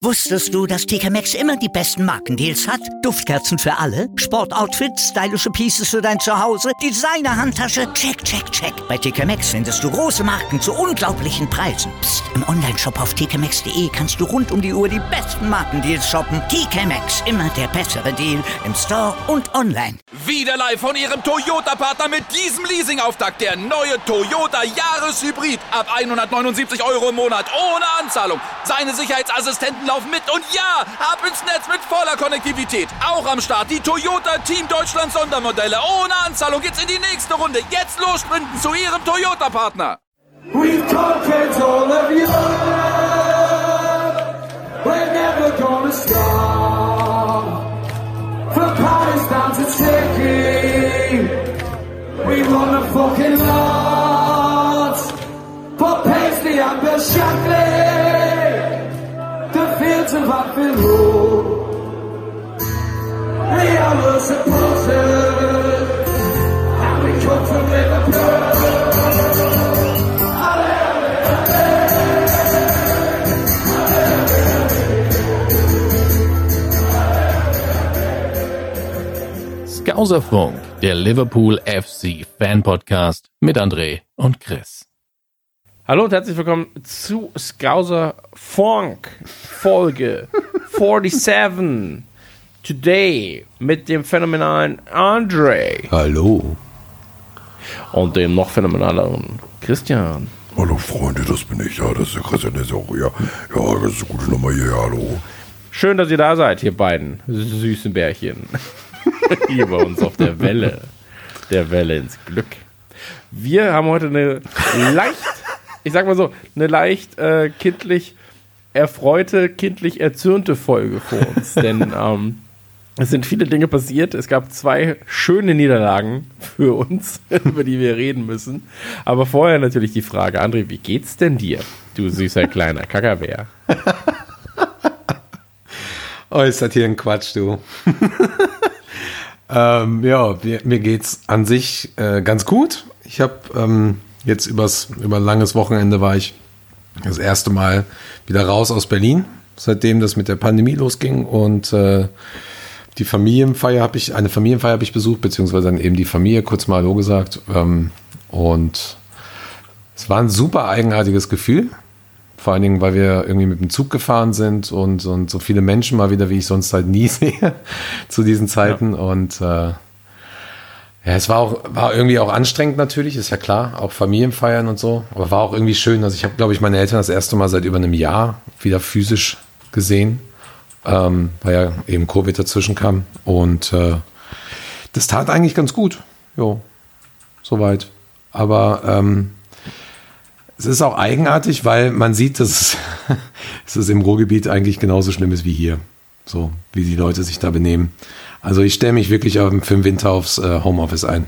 Wusstest du, dass TK Maxx immer die besten Markendeals hat? Duftkerzen für alle, Sportoutfits, stylische Pieces für dein Zuhause, Designer-Handtasche, check, check, check. Bei TK Maxx findest du große Marken zu unglaublichen Preisen. Psst. Im Onlineshop auf tkmaxx.de kannst du rund um die Uhr die besten Markendeals shoppen. TK Maxx, immer der bessere Deal im Store und online. Wieder live von Ihrem Toyota-Partner mit diesem Leasing-Auftakt. Der neue Toyota Jahreshybrid. Ab 179 € im Monat. Ohne Anzahlung. Seine Sicherheitsassistenten laufen mit. Und ja, ab ins Netz mit voller Konnektivität. Auch am Start die Toyota Team Deutschland Sondermodelle. Ohne Anzahlung geht's in die nächste Runde. Jetzt los sprinten zu Ihrem Toyota-Partner. We've conquered all of Europe. We're never gonna stop. From Paris down to Turkey, we won a fucking lot. But Paisley and Bill Shankly, the fields of Anfield Road, they are well supported, and we come from Liverpool. Skauserfunk, der Liverpool FC Fan Podcast mit André und Chris. Hallo und herzlich willkommen zu Skauserfunk Folge 47. Today mit dem phänomenalen André. Hallo. Und dem noch phänomenaleren Christian. Hallo Freunde, das bin ich. Ja, das ist der Christian, der ist auch hier. Ja, das ist eine gute Nummer hier, hallo. Schön, dass ihr da seid, ihr beiden süßen Bärchen. Hier bei uns auf der Welle ins Glück. Wir haben heute eine leicht kindlich erfreute, kindlich erzürnte Folge vor uns. Denn es sind viele Dinge passiert. Es gab 2 schöne Niederlagen für uns, über die wir reden müssen. Aber vorher natürlich die Frage, André, wie geht's denn dir, du süßer kleiner Kackerbär? Oh, ist das hier ein Quatsch, du. Mir geht's an sich ganz gut. Ich habe jetzt über ein langes Wochenende war ich das erste Mal wieder raus aus Berlin, seitdem das mit der Pandemie losging, und eine Familienfeier habe ich besucht, beziehungsweise dann eben die Familie, kurz mal Hallo gesagt, und es war ein super eigenartiges Gefühl. Vor allen Dingen, weil wir irgendwie mit dem Zug gefahren sind und so viele Menschen mal wieder, wie ich sonst halt nie sehe zu diesen Zeiten. Ja. Und es war irgendwie auch anstrengend natürlich, ist ja klar, auch Familienfeiern und so. Aber war auch irgendwie schön. Also ich habe, glaube ich, meine Eltern das erste Mal seit über einem Jahr wieder physisch gesehen, weil ja eben Covid dazwischen kam. Und das tat eigentlich ganz gut. Jo, soweit. Aber es ist auch eigenartig, weil man sieht, dass es im Ruhrgebiet eigentlich genauso schlimm ist wie hier. So, wie die Leute sich da benehmen. Also ich stelle mich wirklich für den Winter aufs Homeoffice ein.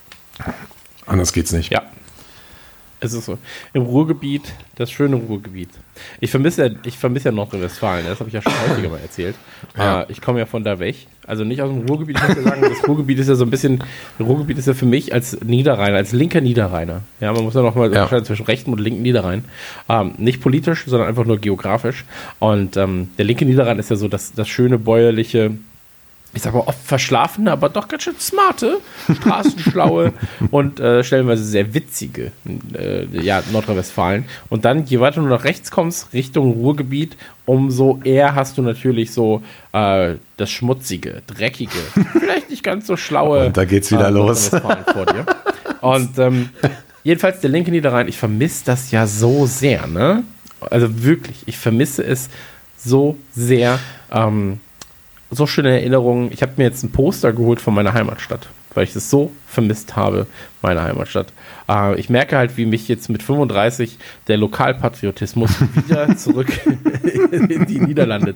Anders geht's nicht. Ja, es ist so. Im Ruhrgebiet, das schöne Ruhrgebiet. Ich vermisse ja Nordrhein-Westfalen, das habe ich ja schon häufiger mal erzählt. Ja. Ich komme ja von da weg. Also nicht aus dem Ruhrgebiet, ich muss ja sagen, das Ruhrgebiet ist ja so ein bisschen, Ruhrgebiet ist ja für mich als Niederrheiner, als linker Niederrheiner. Ja, man muss ja nochmal unterscheiden zwischen rechten und linken Niederrhein. Nicht politisch, sondern einfach nur geografisch. Und der linke Niederrhein ist ja so das schöne bäuerliche, ich sag mal oft verschlafene, aber doch ganz schön smarte, straßenschlaue und stellenweise sehr witzige Nordrhein-Westfalen. Und dann, je weiter du nach rechts kommst, Richtung Ruhrgebiet, umso eher hast du natürlich so das schmutzige, dreckige, vielleicht nicht ganz so schlaue. Und da geht's wieder los. Vor dir. Und jedenfalls der linke Niederrhein, ich vermisse das ja so sehr, ne? Also wirklich, ich vermisse es so sehr. So schöne Erinnerungen. Ich habe mir jetzt ein Poster geholt von meiner Heimatstadt, weil ich es so vermisst habe, meine Heimatstadt. Ich merke halt, wie mich jetzt mit 35 der Lokalpatriotismus wieder zurück in die Niederlande,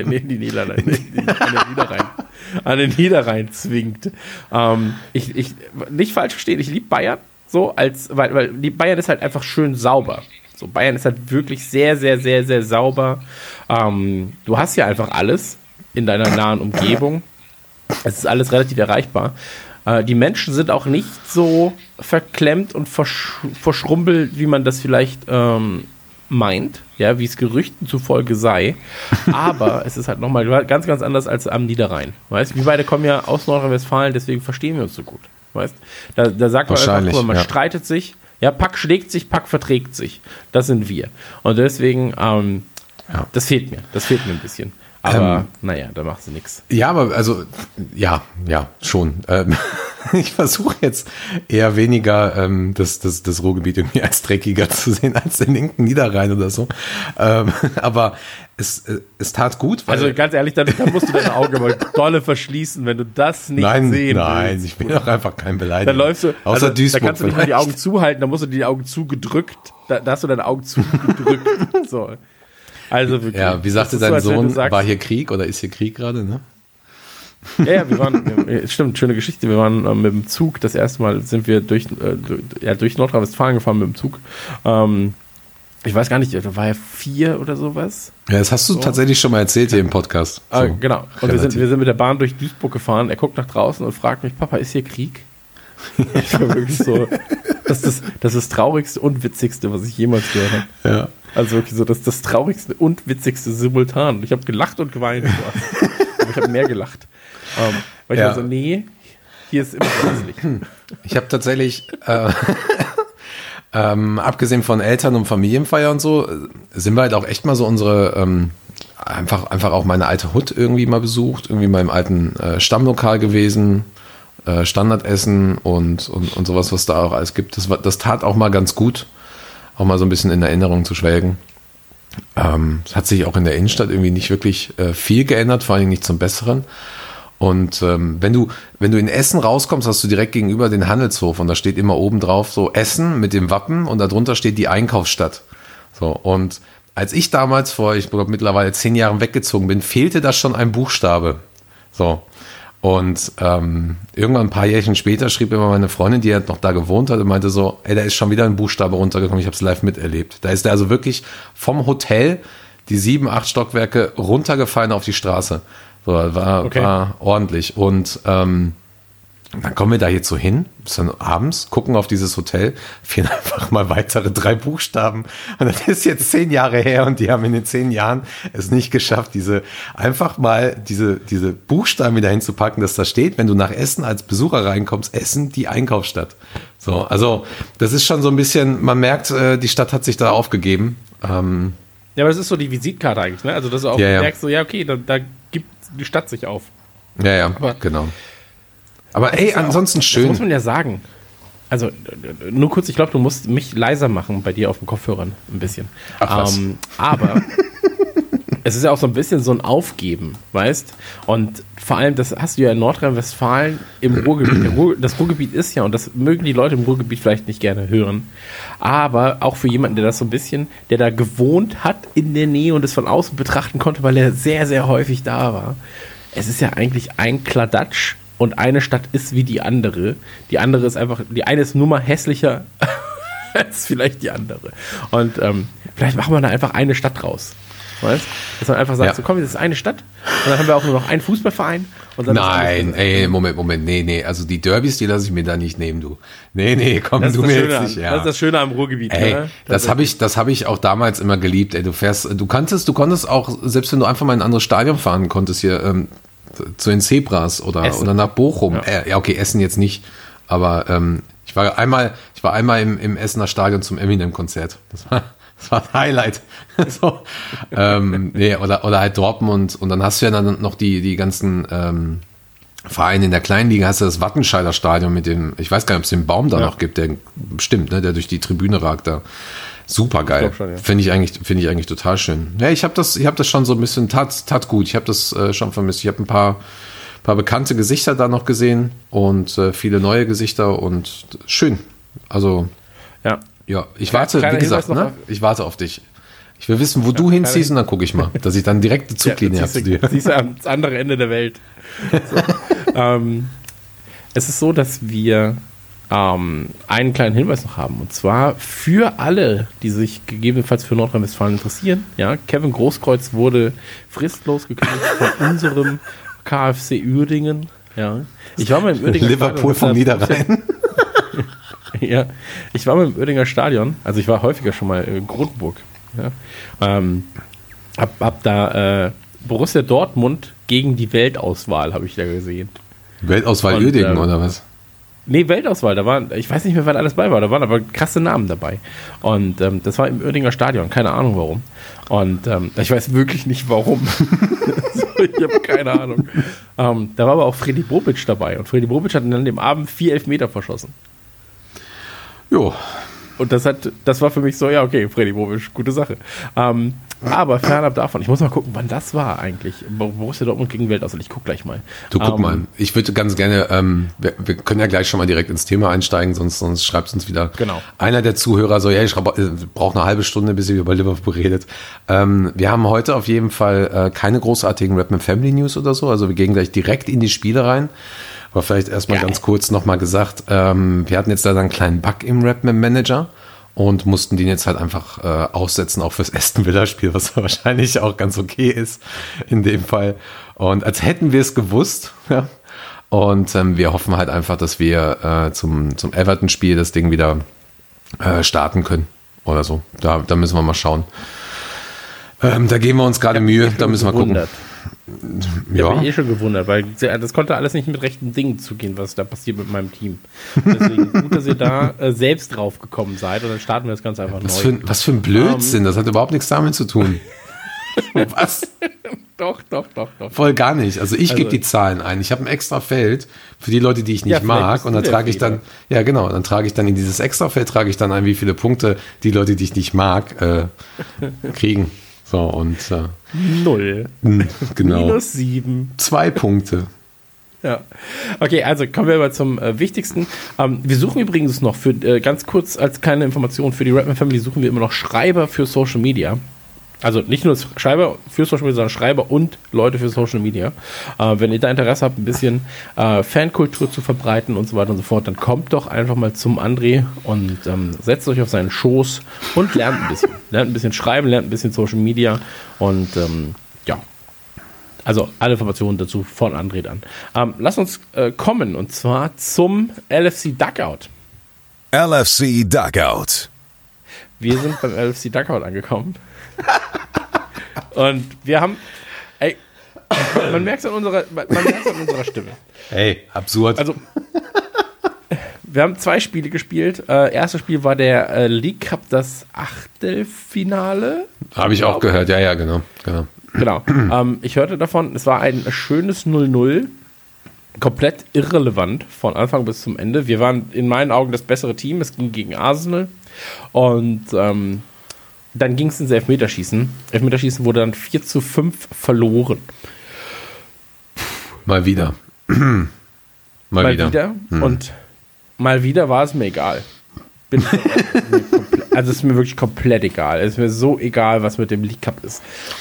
an den Niederrhein zwingt. Ich nicht falsch verstehen, ich liebe Bayern, so weil Bayern ist halt einfach schön sauber. So, Bayern ist halt wirklich sehr, sehr, sehr, sehr sauber. Du hast ja einfach alles in deiner nahen Umgebung. Es ist alles relativ erreichbar. Die Menschen sind auch nicht so verklemmt und verschrumpelt, wie man das vielleicht meint, ja, wie es Gerüchten zufolge sei, aber es ist halt nochmal ganz, ganz anders als am Niederrhein, weißt? Wir beide kommen ja aus Nordrhein-Westfalen, deswegen verstehen wir uns so gut, weißt? Da sagt man einfach, guck mal, man streitet sich, ja, Pack schlägt sich, Pack verträgt sich, das sind wir. Und deswegen, das fehlt mir ein bisschen. Aber naja, da machst du nichts. Ja, aber also, ja, schon. Ich versuche jetzt eher weniger das Ruhrgebiet irgendwie als dreckiger zu sehen als den linken Niederrhein oder so. Aber es tat gut. Weil also ganz ehrlich, dann musst du deine Augen aber dolle verschließen, wenn du das nicht sehen willst. Nein, ich bin doch einfach kein Beleidiger. Dann läufst du, außer Duisburg. Da kannst du nicht mal die Augen zuhalten, da musst du die Augen zugedrückt. Da hast du deine Augen zugedrückt. So. Also wirklich. Ja, wie sagte dein Sohn, war hier Krieg oder ist hier Krieg gerade, ne? Ja, stimmt, schöne Geschichte. Wir waren mit dem Zug, das erste Mal sind wir durch Nordrhein-Westfalen gefahren mit dem Zug. Ich weiß gar nicht, da war ja 4 oder sowas. Ja, das hast du tatsächlich schon mal erzählt hier im Podcast. So, genau. Und wir sind mit der Bahn durch Duisburg gefahren. Er guckt nach draußen und fragt mich, Papa, ist hier Krieg? Ich war wirklich so, das ist das Traurigste und Witzigste, was ich jemals gehört habe. Ja. Also wirklich so, das ist das Traurigste und Witzigste simultan. Ich habe gelacht und geweint. Aber ich habe mehr gelacht. Weil ich war so, nee, hier ist immer hässlich. Ich habe tatsächlich, abgesehen von Eltern- und Familienfeier und so, sind wir halt auch echt mal so unsere, einfach auch meine alte Hut irgendwie mal besucht, irgendwie mal im alten Stammlokal gewesen, Standardessen und sowas, was da auch alles gibt. Das tat auch mal ganz gut, auch mal so ein bisschen in Erinnerung zu schwelgen. Es hat sich auch in der Innenstadt irgendwie nicht wirklich viel geändert, vor allem nicht zum Besseren. Und wenn du in Essen rauskommst, hast du direkt gegenüber den Handelshof und da steht immer oben drauf so Essen mit dem Wappen und darunter steht die Einkaufsstadt. So, und als ich damals vor, ich glaube mittlerweile 10 Jahren weggezogen bin, fehlte da schon ein Buchstabe. So. Und irgendwann ein paar Jährchen später schrieb immer meine Freundin, die halt noch da gewohnt hat, und meinte so, ey, da ist schon wieder ein Buchstabe runtergekommen, ich habe es live miterlebt. Da ist der also wirklich vom Hotel die 7, 8 Stockwerke runtergefallen auf die Straße. So, war ordentlich. Und dann kommen wir da jetzt so hin, bis dann abends, gucken auf dieses Hotel, fehlen einfach mal weitere 3 Buchstaben. Und das ist jetzt 10 Jahre her und die haben in den 10 Jahren es nicht geschafft, diese Buchstaben wieder hinzupacken, dass da steht, wenn du nach Essen als Besucher reinkommst, Essen, die Einkaufsstadt. So, also das ist schon so ein bisschen, man merkt, die Stadt hat sich da aufgegeben. Ja, aber das ist so die Visitkarte eigentlich, ne? Also dass du auch merkst, so, ja okay, da gibt die Stadt sich auf. Ja, aber, genau. Aber ey, ansonsten schön. Das muss man ja sagen. Also, nur kurz, ich glaube, du musst mich leiser machen bei dir auf den Kopfhörern. Ein bisschen. Ach, was? Aber es ist ja auch so ein bisschen so ein Aufgeben, weißt? Und vor allem, das hast du ja in Nordrhein-Westfalen im Ruhrgebiet. Das Ruhrgebiet ist ja, und das mögen die Leute im Ruhrgebiet vielleicht nicht gerne hören, aber auch für jemanden, der das so ein bisschen, der da gewohnt hat in der Nähe und es von außen betrachten konnte, weil er sehr, sehr häufig da war. Es ist ja eigentlich ein Kladatsch. Und eine Stadt ist wie die andere. Die andere ist einfach, die eine ist nur mal hässlicher als vielleicht die andere. Und vielleicht machen wir da einfach eine Stadt raus. Weißt? Dass man einfach sagt, so komm, das ist eine Stadt. Und dann haben wir auch nur noch einen Fußballverein. Und dann Moment, nee. Also die Derbys, die lasse ich mir da nicht nehmen, du. Nee, komm, du mir jetzt nicht. Ja. Das ist das Schöne am Ruhrgebiet. Ey, ne? Das habe ich auch damals immer geliebt. Ey, du konntest auch, selbst wenn du einfach mal in ein anderes Stadion fahren konntest, hier zu den Zebras oder nach Bochum. Ja. Okay, Essen jetzt nicht, aber ich war einmal im Essener Stadion zum Eminem-Konzert. Das war ein Highlight. So. Oder halt Dortmund und dann hast du ja dann noch die ganzen Vereine in der kleinen Liga, hast du das Wattenscheider Stadion mit dem, ich weiß gar nicht, ob es den Baum da noch gibt, der bestimmt, ne, der durch die Tribüne ragt da. Super geil. Ja. Finde ich eigentlich total schön. Ja, ich habe das schon so ein bisschen, tat gut. Ich habe das schon vermisst. Ich habe ein paar bekannte Gesichter da noch gesehen und viele neue Gesichter und schön. Also, ja, ich warte, wie gesagt, ne? Ich warte auf dich. Ich will wissen, wo du hinziehst und dann gucke ich mal, dass ich dann direkt eine Zuglinie habe zu dir. Siehst du ans andere Ende der Welt. So. Es ist so, dass wir einen kleinen Hinweis noch haben. Und zwar für alle, die sich gegebenenfalls für Nordrhein-Westfalen interessieren. Ja, Kevin Großkreuz wurde fristlos gekündigt von unserem KfC Uerdingen. Ja. Ich war mal im Uerdinger Liverpool vom Niederrhein. Ja, ich war mal im Uerdinger Stadion. Also ich war häufiger schon mal in Grotenburg. Ja. Hab da Borussia Dortmund gegen die Weltauswahl, habe ich da gesehen. Weltauswahl Uerdingen oder was? Nee, Weltauswahl, da waren, ich weiß nicht mehr, wer da alles bei war, da waren aber krasse Namen dabei. Und das war im Uerdinger Stadion, keine Ahnung warum. Und ich weiß wirklich nicht warum. Ich habe keine Ahnung. Da war aber auch Freddy Bobic dabei. Und Freddy Bobic hat dann an dem Abend 4 Elfmeter verschossen. Jo. Und das war für mich so, ja, okay, Freddy Bobic, gute Sache. Aber fernab davon, ich muss mal gucken, wann das war eigentlich. Borussia Dortmund gegen Weltauswahl, ich guck gleich mal. Du guck mal, ich würde ganz gerne, wir können ja gleich schon mal direkt ins Thema einsteigen, sonst schreibt uns wieder einer der Zuhörer so, ja, ich brauche eine halbe Stunde, bis ihr über Liverpool redet. Wir haben heute auf jeden Fall keine großartigen Redman Family News oder so, also wir gehen gleich direkt in die Spiele rein. Aber vielleicht erstmal ganz kurz nochmal gesagt, wir hatten jetzt da einen kleinen Bug im Redman Manager und mussten den jetzt halt einfach aussetzen, auch fürs Aston Villa-Spiel, was wahrscheinlich auch ganz okay ist in dem Fall. Und als hätten wir es gewusst, ja. Und wir hoffen halt einfach, dass wir zum Everton-Spiel das Ding wieder starten können oder so. Da müssen wir mal schauen. Da geben wir uns gerade Mühe, da müssen wir gucken. Ich habe mich schon gewundert, weil das konnte alles nicht mit rechten Dingen zugehen, was da passiert mit meinem Team. Deswegen gut, dass ihr da selbst drauf gekommen seid und dann starten wir das Ganze einfach neu. Was für ein Blödsinn, das hat überhaupt nichts damit zu tun. Was? Doch. Voll gar nicht. Also ich gebe die Zahlen ein. Ich habe ein extra Feld für die Leute, die ich nicht mag und dann trage ich dann, dann trage ich dann in dieses extra Feld, trage ich dann ein, wie viele Punkte die Leute, die ich nicht mag, kriegen. So, und 0. Genau. -7. 2 Punkte. Ja. Okay, also kommen wir aber zum Wichtigsten. Wir suchen übrigens noch für, ganz kurz als kleine Information, für die Redman Family suchen wir immer noch Schreiber für Social Media. Also nicht nur Schreiber für Social Media, sondern Schreiber und Leute für Social Media. Wenn ihr da Interesse habt, ein bisschen Fankultur zu verbreiten und so weiter und so fort, dann kommt doch einfach mal zum André und setzt euch auf seinen Schoß und lernt ein bisschen. Lernt ein bisschen schreiben, lernt ein bisschen Social Media und also alle Informationen dazu von André dann. Lass uns kommen und zwar zum LFC Dugout. LFC Dugout. Wir sind beim LFC Dugout angekommen. Und wir haben, man merkt es an unserer Stimme. Hey, absurd. Also, wir haben 2 Spiele gespielt. Erstes Spiel war der League Cup, das Achtelfinale. Habe ich auch gehört, ja, genau. Ich hörte davon, es war ein schönes 0-0. Komplett irrelevant von Anfang bis zum Ende. Wir waren in meinen Augen das bessere Team. Es ging gegen Arsenal. Und dann ging es ins Elfmeterschießen. Elfmeterschießen wurde dann 4-5 verloren. Mal wieder. Mal wieder. Und mal wieder war es mir egal. Also es ist mir wirklich komplett egal. Es ist mir so egal, was mit dem League Cup ist.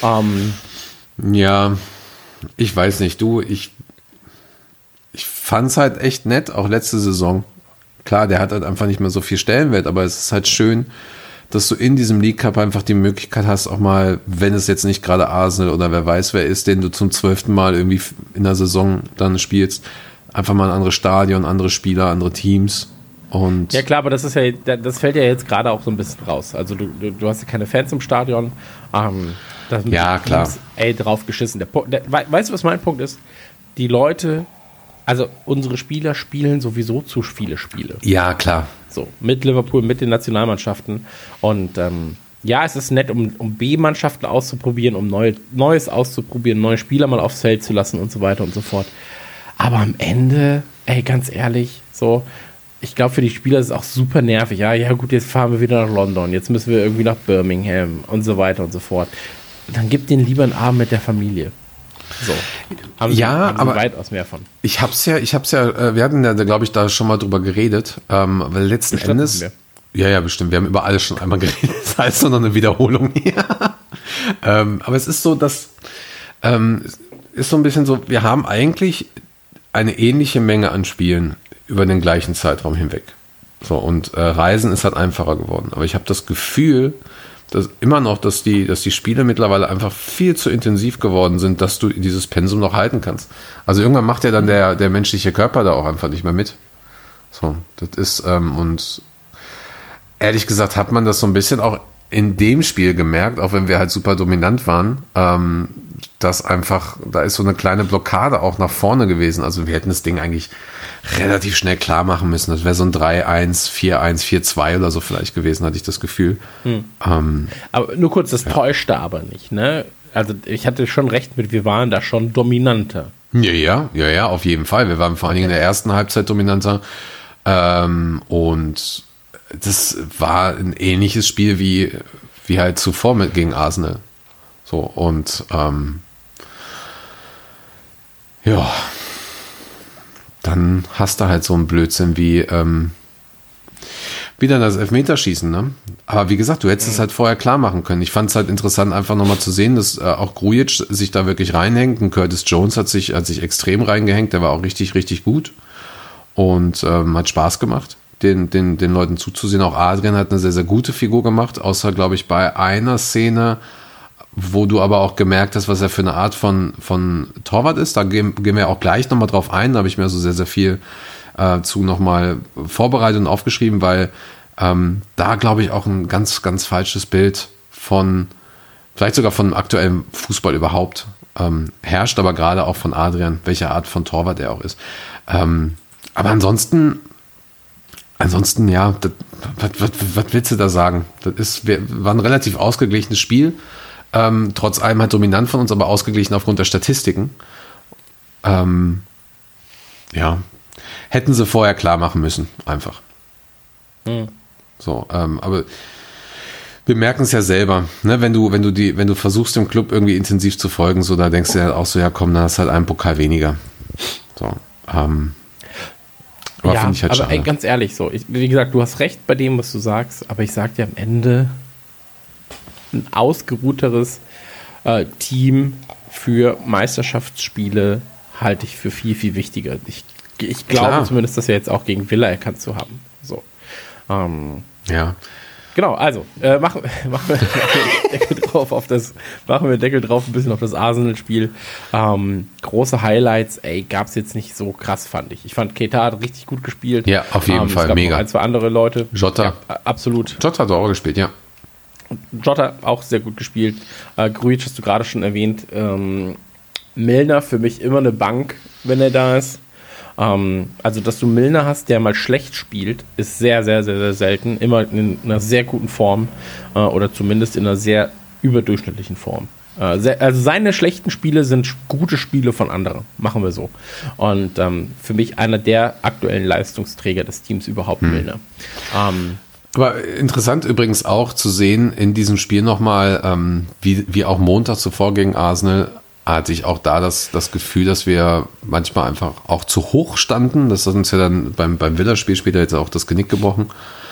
Ja, ich weiß nicht. Ich fand es halt echt nett, auch letzte Saison. Klar, der hat halt einfach nicht mehr so viel Stellenwert, aber es ist halt schön, dass du in diesem League Cup einfach die Möglichkeit hast, auch mal, wenn es jetzt nicht gerade Arsenal oder wer weiß wer ist, den du zum 12. Mal irgendwie in der Saison dann spielst, einfach mal ein anderes Stadion, andere Spieler, andere Teams. Und ja klar, aber das fällt ja jetzt gerade auch so ein bisschen raus. Also du hast ja keine Fans im Stadion. Da sind ja, klar. Teams, drauf geschissen. Weißt du, was mein Punkt ist? Die Leute, also unsere Spieler spielen sowieso zu viele Spiele. Ja, klar. So, mit Liverpool, mit den Nationalmannschaften. Und es ist nett, um B-Mannschaften auszuprobieren, um Neues auszuprobieren, neue Spieler mal aufs Feld zu lassen und so weiter und so fort. Aber am Ende, ganz ehrlich, so, ich glaube, für die Spieler ist es auch super nervig. Ja, gut, jetzt fahren wir wieder nach London, jetzt müssen wir irgendwie nach Birmingham und so weiter und so fort. Dann gib denen lieber einen Abend mit der Familie. So. Haben sie aber weitaus mehr von. Ich hab's ja, wir hatten ja, glaube ich, da schon mal drüber geredet, weil letzten Endes. Ja, bestimmt. Wir haben über alles schon einmal geredet. Das heißt nur noch eine Wiederholung hier. Aber es ist so, dass ist so ein bisschen so, wir haben eigentlich eine ähnliche Menge an Spielen über den gleichen Zeitraum hinweg. So, und Reisen ist halt einfacher geworden. Aber ich habe das Gefühl, dass immer noch, dass die Spiele mittlerweile einfach viel zu intensiv geworden sind, dass du dieses Pensum noch halten kannst. Also irgendwann macht ja dann der menschliche Körper da auch einfach nicht mehr mit. So, das ist, und ehrlich gesagt hat man das so ein bisschen auch in dem Spiel gemerkt, auch wenn wir halt super dominant waren, dass einfach, da ist so eine kleine Blockade auch nach vorne gewesen. Also wir hätten das Ding eigentlich relativ schnell klar machen müssen. Das wäre so ein 3-1, 4-1, 4-2 oder so vielleicht gewesen, hatte ich das Gefühl. Aber nur kurz, das täuschte aber nicht, ne? Also ich hatte schon recht mit, wir waren da schon dominanter. Ja, auf jeden Fall. Wir waren vor allen Dingen in der ersten Halbzeit dominanter. Und das war ein ähnliches Spiel wie halt zuvor gegen Arsenal. So, und dann hast du halt so einen Blödsinn wie wieder das Elfmeterschießen, ne? Aber wie gesagt, du hättest es halt vorher klar machen können. Ich fand es halt interessant, einfach nochmal zu sehen, dass auch Grujic sich da wirklich reinhängt. Und Curtis Jones hat sich extrem reingehängt. Der war auch richtig, richtig gut. Und hat Spaß gemacht, den Leuten zuzusehen. Auch Adrian hat eine sehr, sehr gute Figur gemacht. Außer, glaube ich, bei einer Szene, wo du aber auch gemerkt hast, was er für eine Art von Torwart ist. Da gehen wir auch gleich nochmal drauf ein. Da habe ich mir so sehr, sehr viel zu nochmal vorbereitet und aufgeschrieben, weil da, glaube ich, auch ein ganz, ganz falsches Bild vielleicht sogar von aktuellem Fußball überhaupt herrscht, aber gerade auch von Adrian, welche Art von Torwart er auch ist. Aber ansonsten, ja, was willst du da sagen? War ein relativ ausgeglichenes Spiel, trotz allem halt dominant von uns, aber ausgeglichen aufgrund der Statistiken. Ja, hätten sie vorher klar machen müssen, einfach. So, aber wir merken es ja selber, ne? Wenn du versuchst, dem Club irgendwie intensiv zu folgen, so, da denkst du ja auch so, ja komm, dann hast du halt einen Pokal weniger. So, aber ja, finde ich halt aber schade. ganz ehrlich, so, wie gesagt, du hast recht bei dem, was du sagst, aber ich sag dir am Ende, ein ausgeruhteres Team für Meisterschaftsspiele halte ich für viel, viel wichtiger. Ich glaube zumindest, dass wir jetzt auch gegen Villa erkannt zu haben. So. Ja. Genau, also machen wir Deckel drauf ein bisschen auf das Arsenal-Spiel. Große Highlights, gab es jetzt nicht so krass, fand ich. Ich fand, Keita hat richtig gut gespielt. Ja, auf jeden Fall, es gab mega. Noch ein, zwei andere Leute. Jota. Ja, absolut. Jota hat auch gespielt, ja. Jota auch sehr gut gespielt. Grujic hast du gerade schon erwähnt. Milner für mich immer eine Bank, wenn er da ist. Also, dass du Milner hast, der mal schlecht spielt, ist sehr, sehr, sehr, sehr selten. Immer in einer sehr guten Form oder zumindest in einer sehr überdurchschnittlichen Form. Also seine schlechten Spiele sind gute Spiele von anderen. Machen wir so. Und für mich einer der aktuellen Leistungsträger des Teams überhaupt, Milner. Aber interessant übrigens auch zu sehen in diesem Spiel nochmal, wie auch Montag zuvor gegen Arsenal, hatte ich auch da das Gefühl, dass wir manchmal einfach auch zu hoch standen. Das hat uns ja dann beim Villa-Spiel später jetzt auch das Genick gebrochen.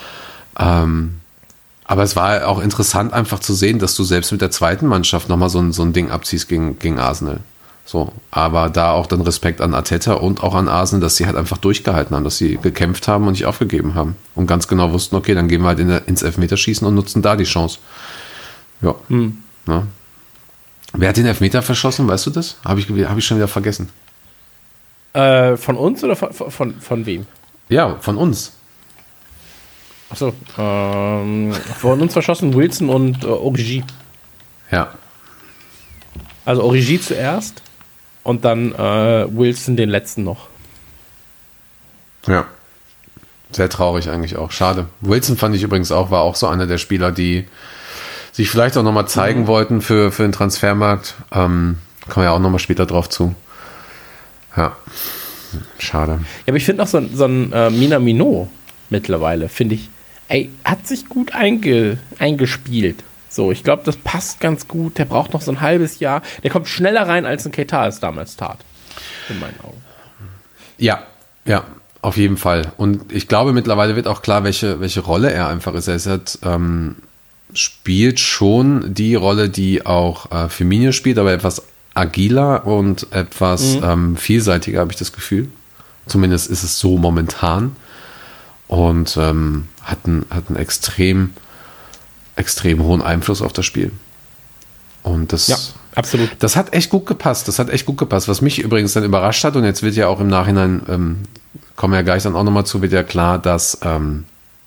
Aber es war auch interessant einfach zu sehen, dass du selbst mit der zweiten Mannschaft nochmal so ein Ding abziehst gegen Arsenal. So, aber da auch dann Respekt an Arteta und auch an Arsenal, dass sie halt einfach durchgehalten haben, dass sie gekämpft haben und nicht aufgegeben haben. Und ganz genau wussten, okay, dann gehen wir halt ins Elfmeterschießen und nutzen da die Chance. Ja. Ja. Wer hat den Elfmeter verschossen, weißt du das? Habe ich schon wieder vergessen. Von uns oder von wem? Ja, von uns. Achso, von uns verschossen Wilson und Origi. Ja. Also Origi zuerst und dann Wilson den letzten noch. Ja. Sehr traurig eigentlich auch. Schade. Wilson fand ich übrigens auch, war auch so einer der Spieler, die sich vielleicht auch nochmal zeigen wollten für den Transfermarkt. Kommen wir ja auch nochmal später drauf zu. Ja, schade. Ja, aber ich finde auch so ein Minamino mittlerweile, finde ich, hat sich gut eingespielt. So, ich glaube, das passt ganz gut. Der braucht noch so ein halbes Jahr. Der kommt schneller rein, als ein Keita es damals tat. In meinen Augen. Ja, auf jeden Fall. Und ich glaube, mittlerweile wird auch klar, welche Rolle er einfach ist. Er ist halt, spielt schon die Rolle, die auch Firmino spielt, aber etwas agiler und etwas vielseitiger, habe ich das Gefühl. Zumindest ist es so momentan. Und hat einen extrem hohen Einfluss auf das Spiel. Und das, ja, absolut. Das hat echt gut gepasst. Was mich übrigens dann überrascht hat, und jetzt wird ja auch im Nachhinein, kommen wir ja gleich dann auch nochmal zu, wird ja klar, dass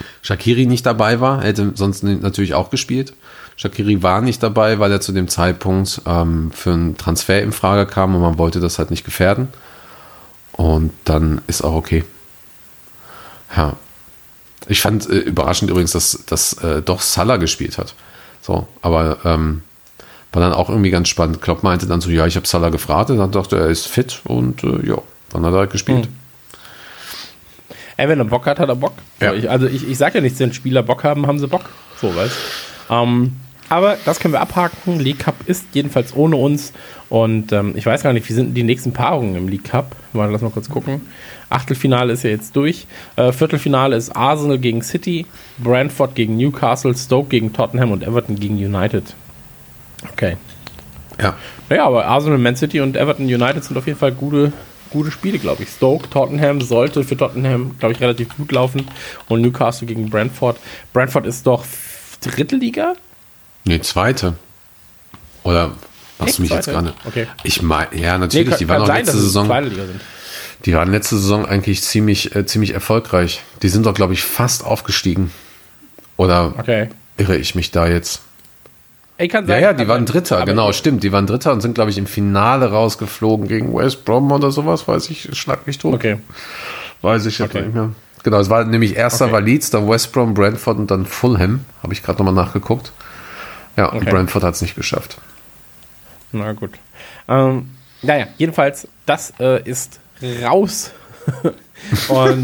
Shaqiri nicht dabei war, hätte sonst natürlich auch gespielt. Shaqiri war nicht dabei, weil er zu dem Zeitpunkt für einen Transfer in Frage kam und man wollte das halt nicht gefährden. Und dann ist auch okay. Ja. Ich fand überraschend übrigens, dass doch Salah gespielt hat. So, aber war dann auch irgendwie ganz spannend. Klopp meinte dann so, ja, ich habe Salah gefragt und dann dachte er ist fit und ja, dann hat er halt gespielt. Ey, wenn er Bock hat, hat er Bock. Ja. So, ich sage ja nicht, wenn Spieler Bock haben, haben sie Bock. So, weißt aber das können wir abhaken. League Cup ist jedenfalls ohne uns. Und ich weiß gar nicht, wie sind die nächsten Paarungen im League Cup? Lass mal kurz gucken. Achtelfinale ist ja jetzt durch. Viertelfinale ist Arsenal gegen City, Brentford gegen Newcastle, Stoke gegen Tottenham und Everton gegen United. Okay. Ja. Naja, aber Arsenal, Man City und Everton United sind auf jeden Fall gute Spiele, glaube ich. Stoke, Tottenham sollte für Tottenham, glaube ich, relativ gut laufen. Und Newcastle gegen Brentford. Brentford ist doch dritte Liga? Nee, zweite. Oder machst du mich jetzt gerade? Okay. Ich meine, ja, natürlich, die waren auch letzte Saison. Die waren letzte Saison eigentlich ziemlich erfolgreich. Die sind doch, glaube ich, fast aufgestiegen. Oder irre ich mich da jetzt? Ja, die waren Dritter, genau, stimmt. Die waren Dritter und sind, glaube ich, im Finale rausgeflogen gegen West Brom oder sowas, weiß ich, schlag mich tot. Okay. Weiß ich jetzt nicht mehr. Genau, es war nämlich erster war Leeds, dann West Brom, Brentford und dann Fulham. Habe ich gerade nochmal nachgeguckt. Ja, und Brentford hat es nicht geschafft. Na gut. Naja, jedenfalls, das ist raus. Und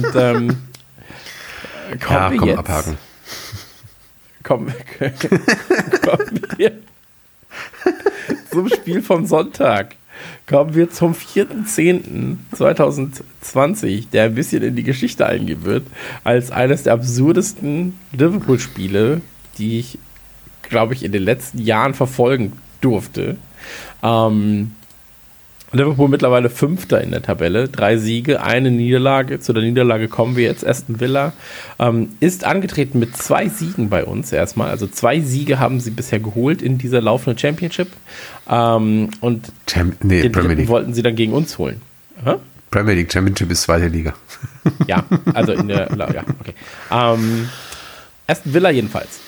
abhaken. Kommen wir zum Spiel vom Sonntag. Kommen wir zum 4.10.2020, der ein bisschen in die Geschichte eingehen wird, als eines der absurdesten Liverpool-Spiele, die ich, glaube ich, in den letzten Jahren verfolgen durfte. Liverpool mittlerweile Fünfter in der Tabelle, 3 Siege, 1 Niederlage. Zu der Niederlage kommen wir jetzt. Aston Villa ist angetreten mit 2 Siegen bei uns erstmal. Also 2 Siege haben sie bisher geholt in dieser laufenden Championship. Und den dritten wollten sie dann gegen uns holen. Premier League Championship ist zweite Liga. Ja, also in der, ja, okay. Aston Villa jedenfalls.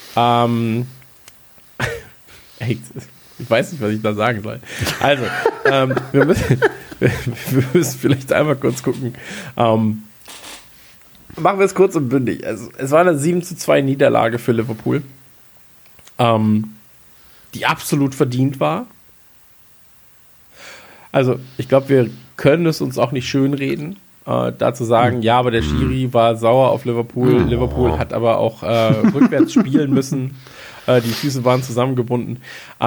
Ich weiß nicht, was ich da sagen soll. Also, wir müssen vielleicht einmal kurz gucken. Machen wir es kurz und bündig. Also, es war eine 7:2 Niederlage für Liverpool, die absolut verdient war. Also, ich glaube, wir können es uns auch nicht schönreden, dazu sagen, ja, aber der Schiri war sauer auf Liverpool. Liverpool hat aber auch rückwärts spielen müssen. Die Füße waren zusammengebunden.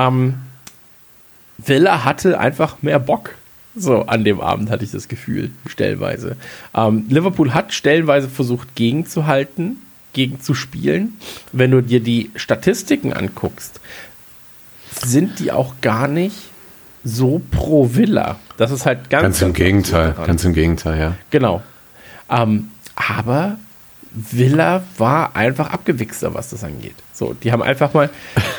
Villa hatte einfach mehr Bock. So, an dem Abend hatte ich das Gefühl, stellenweise. Liverpool hat stellenweise versucht, gegenzuhalten, gegenzuspielen. Wenn du dir die Statistiken anguckst, sind die auch gar nicht so pro Villa. Das ist halt ganz im Gegenteil. Ganz im Gegenteil, ja. Genau. Aber Villa war einfach abgewichster, was das angeht. So, die haben einfach mal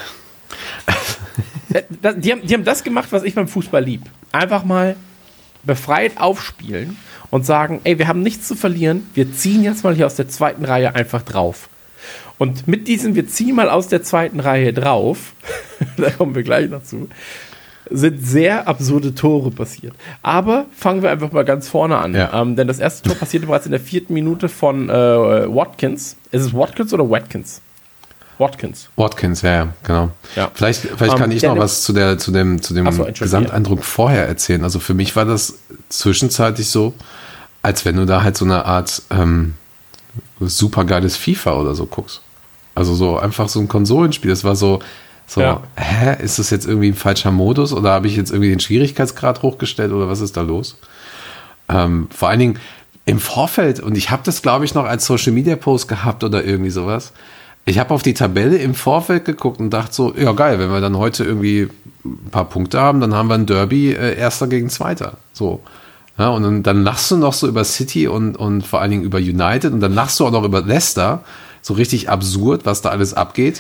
die haben das gemacht, was ich beim Fußball lieb. Einfach mal befreit aufspielen und sagen, ey, wir haben nichts zu verlieren, wir ziehen jetzt mal hier aus der zweiten Reihe einfach drauf. Und mit diesem, wir ziehen mal aus der zweiten Reihe drauf, da kommen wir gleich noch zu, sind sehr absurde Tore passiert. Aber fangen wir einfach mal ganz vorne an. Ja. Denn das erste Tor passierte bereits in der 4. Minute von Watkins. Ist es Watkins oder Watkins? Watkins, ja, genau. Ja. Vielleicht kann ich noch was zu dem Gesamteindruck vorher erzählen. Also für mich war das zwischenzeitlich so, als wenn du da halt so eine Art supergeiles FIFA oder so guckst. Also so einfach so ein Konsolenspiel. Das war so, ist das jetzt irgendwie ein falscher Modus oder habe ich jetzt irgendwie den Schwierigkeitsgrad hochgestellt oder was ist da los? Vor allen Dingen im Vorfeld, und ich habe das, glaube ich, noch als Social-Media-Post gehabt oder irgendwie sowas. Ich habe auf die Tabelle im Vorfeld geguckt und dachte so, ja geil, wenn wir dann heute irgendwie ein paar Punkte haben, dann haben wir ein Derby, Erster gegen Zweiter. So. Ja, und dann lachst du noch so über City und vor allen Dingen über United und dann lachst du auch noch über Leicester. So richtig absurd, was da alles abgeht.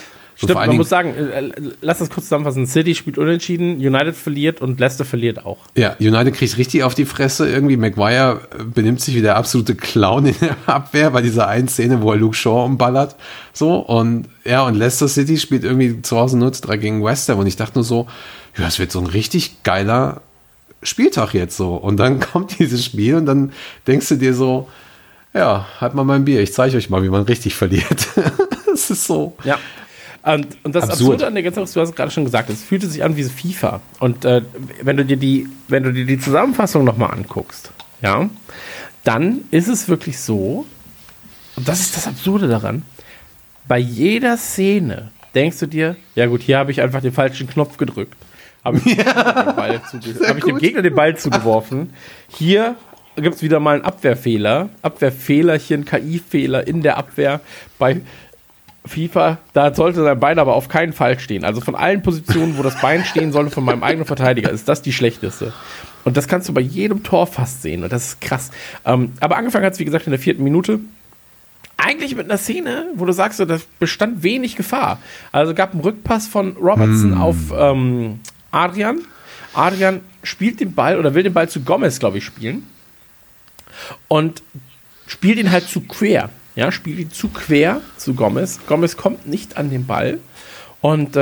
Stimmt, man muss sagen, lass das kurz zusammenfassen. City spielt unentschieden, United verliert und Leicester verliert auch. Ja, United kriegt richtig auf die Fresse irgendwie. Maguire benimmt sich wie der absolute Clown in der Abwehr bei dieser einen Szene, wo er Luke Shaw umballert. So, und Leicester City spielt irgendwie zu Hause 0-3 gegen West Ham. Und ich dachte nur so, ja, das wird so ein richtig geiler Spieltag jetzt so. Und dann kommt dieses Spiel und dann denkst du dir so, ja, halt mal mein Bier, ich zeige euch mal, wie man richtig verliert. Das ist so. Ja. Und das Absurde an der ganzen Sache, du hast es gerade schon gesagt, es fühlte sich an wie FIFA. Und wenn du dir die Zusammenfassung nochmal anguckst, ja, dann ist es wirklich so, und das ist das Absurde daran, bei jeder Szene denkst du dir, ja gut, hier habe ich einfach den falschen Knopf gedrückt. Habe ich, dem Gegner den Ball zugeworfen. Hier gibt es wieder mal einen Abwehrfehlerchen, KI-Fehler in der Abwehr. Bei FIFA, da sollte sein Bein aber auf keinen Fall stehen. Also von allen Positionen, wo das Bein stehen soll, von meinem eigenen Verteidiger, ist das die schlechteste. Und das kannst du bei jedem Tor fast sehen. Und das ist krass. Aber angefangen hat es, wie gesagt, in der 4. Minute. Eigentlich mit einer Szene, wo du sagst, da bestand wenig Gefahr. Also gab einen Rückpass von Robertson auf Adrian. Adrian spielt den Ball oder will den Ball zu Gomez, glaube ich, spielen. Und spielt ihn halt zu quer. Ja, spielt ihn zu quer zu Gomez. Gomez kommt nicht an den Ball. Und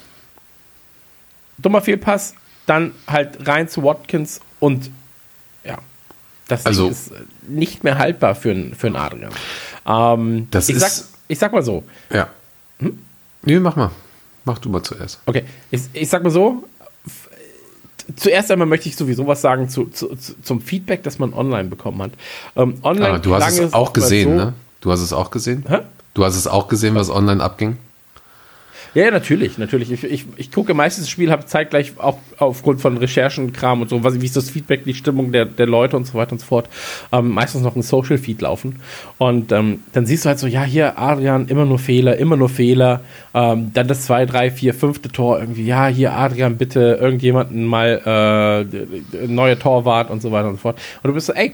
dummer Fehlpass, dann halt rein zu Watkins und ja, das ist nicht mehr haltbar für einen Adrian. Ich sag mal so. Ja. Nee, mach mal. Mach du mal zuerst. Okay, ich sag mal so. Zuerst einmal möchte ich sowieso was sagen zum Feedback, das man online bekommen hat. Online du hast es auch gesehen, ne? Du hast es auch gesehen? Hä? Du hast es auch gesehen, was online abging? Ja, natürlich. Ich gucke meistens das Spiel, habe zeitgleich auch aufgrund von Recherchen, Kram und so, wie ist das Feedback, die Stimmung der Leute und so weiter und so fort, meistens noch ein Social Feed laufen. Und dann siehst du halt so, ja, hier Adrian, immer nur Fehler. Dann das 2, 3, 4, 5. Tor irgendwie, ja, hier Adrian, bitte irgendjemanden mal neue Torwart und so weiter und so fort. Und du bist so, ey,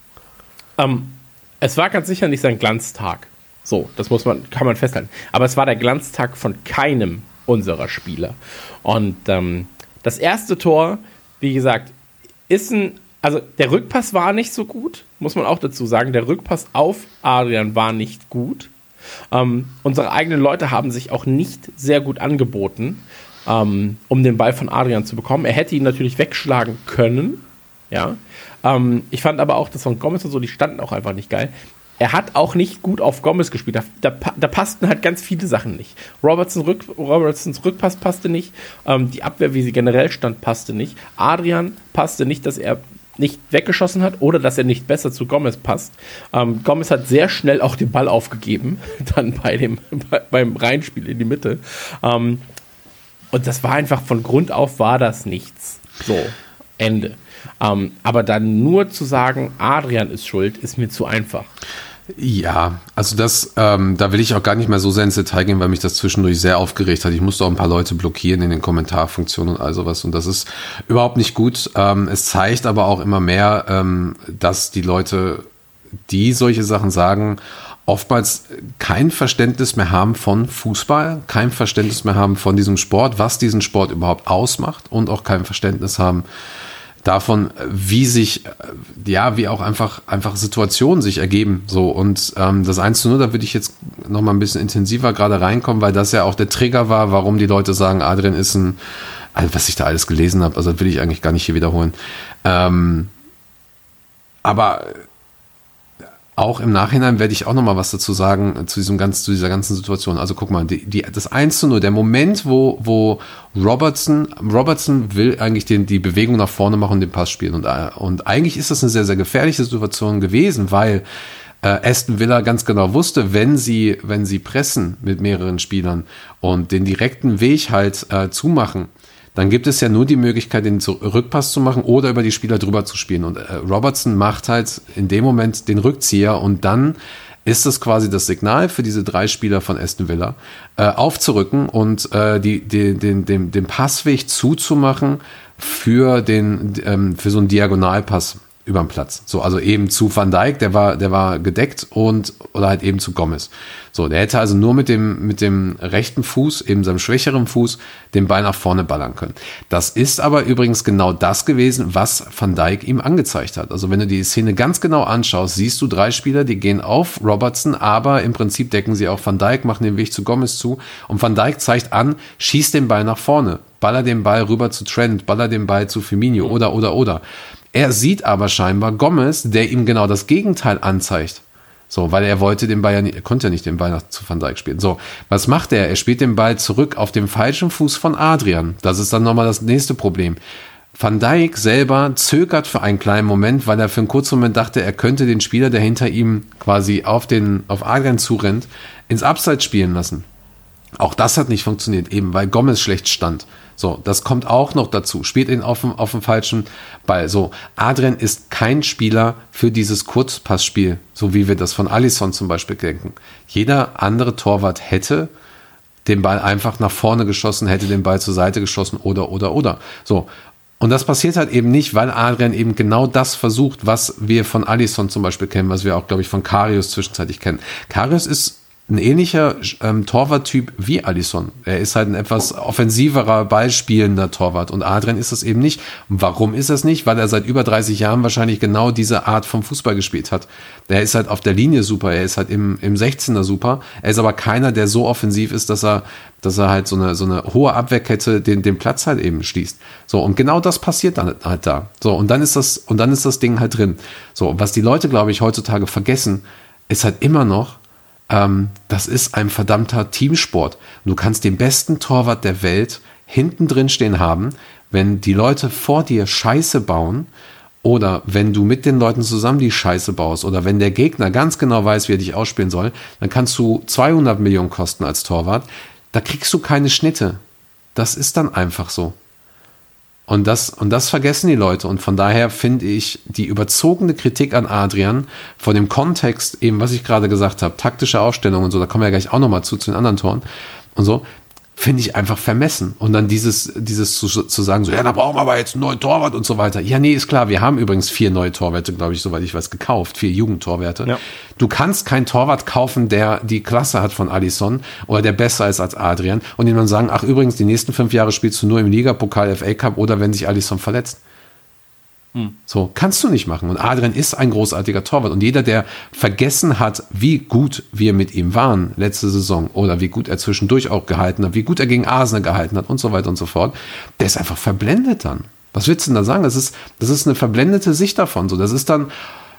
es war ganz sicher nicht sein Glanztag. So, das kann man festhalten. Aber es war der Glanztag von keinem unserer Spieler. Und das erste Tor, wie gesagt, also der Rückpass war nicht so gut, muss man auch dazu sagen. Der Rückpass auf Adrian war nicht gut. Unsere eigenen Leute haben sich auch nicht sehr gut angeboten, um den Ball von Adrian zu bekommen. Er hätte ihn natürlich wegschlagen können. Ja. Ich fand aber auch, dass von Gomez und so, die standen auch einfach nicht geil. Er hat auch nicht gut auf Gomez gespielt. Da passten halt ganz viele Sachen nicht. Robertsons Rückpass passte nicht. Die Abwehr, wie sie generell stand, passte nicht. Adrian passte nicht, dass er nicht weggeschossen hat oder dass er nicht besser zu Gomez passt. Gomez hat sehr schnell auch den Ball aufgegeben, dann beim Reinspiel in die Mitte. Und das war einfach, von Grund auf war das nichts. So, Ende. Aber dann nur zu sagen, Adrian ist schuld, ist mir zu einfach. Ja, also da will ich auch gar nicht mehr so sehr ins Detail gehen, weil mich das zwischendurch sehr aufgeregt hat. Ich musste auch ein paar Leute blockieren in den Kommentarfunktionen und all sowas und das ist überhaupt nicht gut. Es zeigt aber auch immer mehr, dass die Leute, die solche Sachen sagen, oftmals kein Verständnis mehr haben von Fußball, kein Verständnis mehr haben von diesem Sport, was diesen Sport überhaupt ausmacht und auch kein Verständnis haben davon, wie auch einfach Situationen sich ergeben. So, und das 1:0, da würde ich jetzt noch mal ein bisschen intensiver gerade reinkommen, weil das ja auch der Trigger war, warum die Leute sagen, Adrian ist also was ich da alles gelesen habe, also das will ich eigentlich gar nicht hier wiederholen. Aber auch im Nachhinein werde ich auch noch mal was dazu sagen zu dieser ganzen Situation. Also guck mal, das 1:0, der Moment, wo Robertson will eigentlich die Bewegung nach vorne machen und den Pass spielen. Und eigentlich ist das eine sehr, sehr gefährliche Situation gewesen, weil Aston Villa ganz genau wusste, wenn sie pressen mit mehreren Spielern und den direkten Weg halt zumachen, dann gibt es ja nur die Möglichkeit, den Rückpass zu machen oder über die Spieler drüber zu spielen. Und Robertson macht halt in dem Moment den Rückzieher und dann ist das quasi das Signal für diese 3 Spieler von Aston Villa, aufzurücken und den Passweg zuzumachen für so einen Diagonalpass überm Platz. So, also eben zu Van Dijk, der war gedeckt oder halt eben zu Gomez. So, der hätte also nur mit dem rechten Fuß, eben seinem schwächeren Fuß, den Ball nach vorne ballern können. Das ist aber übrigens genau das gewesen, was Van Dijk ihm angezeigt hat. Also wenn du die Szene ganz genau anschaust, siehst du 3 Spieler, die gehen auf Robertson, aber im Prinzip decken sie auch Van Dijk, machen den Weg zu Gomez zu und Van Dijk zeigt an, schießt den Ball nach vorne, baller den Ball rüber zu Trent, baller den Ball zu Firmino oder. Er sieht aber scheinbar Gomez, der ihm genau das Gegenteil anzeigt. So, weil er wollte den Ball er konnte ja nicht den Ball zu Van Dijk spielen. So, was macht er? Er spielt den Ball zurück auf dem falschen Fuß von Adrian. Das ist dann nochmal das nächste Problem. Van Dijk selber zögert für einen kleinen Moment, weil er für einen kurzen Moment dachte, er könnte den Spieler, der hinter ihm quasi auf Adrian zurennt, ins Abseits spielen lassen. Auch das hat nicht funktioniert, eben weil Gomez schlecht stand. So, das kommt auch noch dazu. Spielt ihn auf dem falschen Ball. So, Adrian ist kein Spieler für dieses Kurzpassspiel, so wie wir das von Alisson zum Beispiel denken. Jeder andere Torwart hätte den Ball einfach nach vorne geschossen, hätte den Ball zur Seite geschossen oder. So. Und das passiert halt eben nicht, weil Adrian eben genau das versucht, was wir von Alisson zum Beispiel kennen, was wir auch, glaube ich, von Karius zwischenzeitlich kennen. Karius ist ein ähnlicher Torwarttyp wie Alisson. Er ist halt ein etwas offensiverer, ballspielender Torwart und Adrian ist das eben nicht. Und warum ist das nicht? Weil er seit über 30 Jahren wahrscheinlich genau diese Art vom Fußball gespielt hat. Er ist halt auf der Linie super, er ist halt im 16er super. Er ist aber keiner, der so offensiv ist, dass er halt so eine hohe Abwehrkette den Platz halt eben schließt. So, und genau das passiert dann halt da. So, und dann ist das Ding halt drin. So, was die Leute, glaube ich, heutzutage vergessen, ist halt immer noch, das ist ein verdammter Teamsport. Du kannst den besten Torwart der Welt hinten drin stehen haben, wenn die Leute vor dir Scheiße bauen oder wenn du mit den Leuten zusammen die Scheiße baust oder wenn der Gegner ganz genau weiß, wie er dich ausspielen soll, dann kannst du 200 Millionen kosten als Torwart. Da kriegst du keine Schnitte. Das ist dann einfach so. Und das vergessen die Leute. Und von daher finde ich die überzogene Kritik an Adrian von dem Kontext, eben was ich gerade gesagt habe, taktische Aufstellung und so, da kommen wir ja gleich auch nochmal zu den anderen Toren und so, finde ich einfach vermessen. Und dann dieses zu sagen, so, ja, da brauchen wir aber jetzt einen neuen Torwart und so weiter. Ja, nee, ist klar, wir haben übrigens 4 neue Torwärte, glaube ich, soweit ich weiß, gekauft, 4 Jugendtorwärte. Ja. Du kannst keinen Torwart kaufen, der die Klasse hat von Alisson oder der besser ist als Adrian und ihm dann sagen, ach übrigens, die nächsten 5 Jahre spielst du nur im Ligapokal, FA Cup oder wenn sich Alisson verletzt. So, kannst du nicht machen. Und Adrian ist ein großartiger Torwart. Und jeder, der vergessen hat, wie gut wir mit ihm waren letzte Saison oder wie gut er zwischendurch auch gehalten hat, wie gut er gegen Arsenal gehalten hat und so weiter und so fort, der ist einfach verblendet dann. Was willst du denn da sagen? Das ist eine verblendete Sicht davon. So, das ist dann,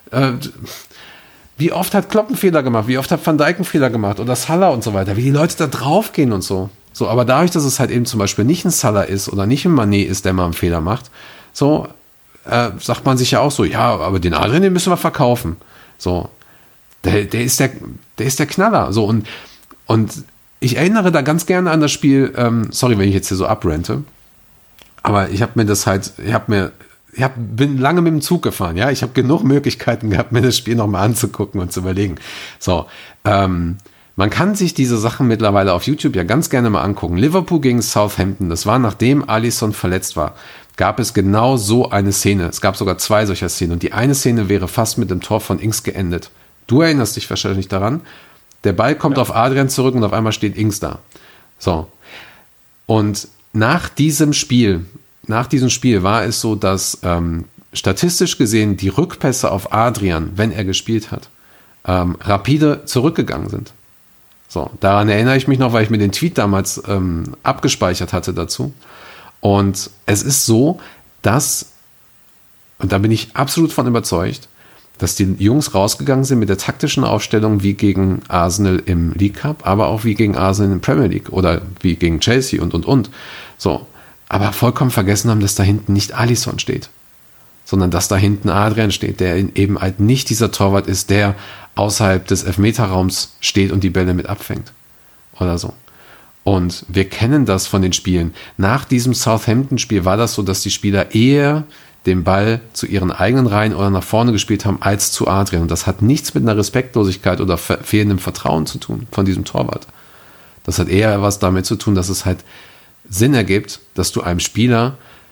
wie oft hat Klopp einen Fehler gemacht? Wie oft hat Van Dijk einen Fehler gemacht? Oder Salah und so weiter? Wie die Leute da draufgehen und so. So, aber dadurch, dass es halt eben zum Beispiel nicht ein Salah ist oder nicht ein Mané ist, der mal einen Fehler macht, so, sagt man sich ja auch so, ja, aber den Adrian, den müssen wir verkaufen. So, der ist der Knaller. So, und ich erinnere da ganz gerne an das Spiel, sorry, wenn ich jetzt hier so abrente, aber ich habe mir das halt, bin lange mit dem Zug gefahren, ja, ich habe genug Möglichkeiten gehabt, mir das Spiel nochmal anzugucken und zu überlegen. So, man kann sich diese Sachen mittlerweile auf YouTube ja ganz gerne mal angucken. Liverpool gegen Southampton, das war nachdem Alisson verletzt war, gab es genau so eine Szene. Es gab sogar 2 solcher Szenen. Und die eine Szene wäre fast mit dem Tor von Ings geendet. Du erinnerst dich wahrscheinlich daran. Der Ball kommt auf Adrian zurück und auf einmal steht Ings da. So. Und nach diesem Spiel war es so, dass statistisch gesehen die Rückpässe auf Adrian, wenn er gespielt hat, rapide zurückgegangen sind. So, daran erinnere ich mich noch, weil ich mir den Tweet damals abgespeichert hatte dazu. Und es ist so, dass, und da bin ich absolut von überzeugt, dass die Jungs rausgegangen sind mit der taktischen Aufstellung wie gegen Arsenal im League Cup, aber auch wie gegen Arsenal in der Premier League oder wie gegen Chelsea und. So, aber vollkommen vergessen haben, dass da hinten nicht Alisson steht, sondern dass da hinten Adrian steht, der eben halt nicht dieser Torwart ist, der außerhalb des Elfmeterraums steht und die Bälle mit abfängt oder so. Und wir kennen das von den Spielen. Nach diesem Southampton-Spiel war das so, dass die Spieler eher den Ball zu ihren eigenen Reihen oder nach vorne gespielt haben als zu Adrian. Und das hat nichts mit einer Respektlosigkeit oder fehlendem Vertrauen zu tun von diesem Torwart. Das hat eher was damit zu tun, dass es halt Sinn ergibt, dass du einem Spieler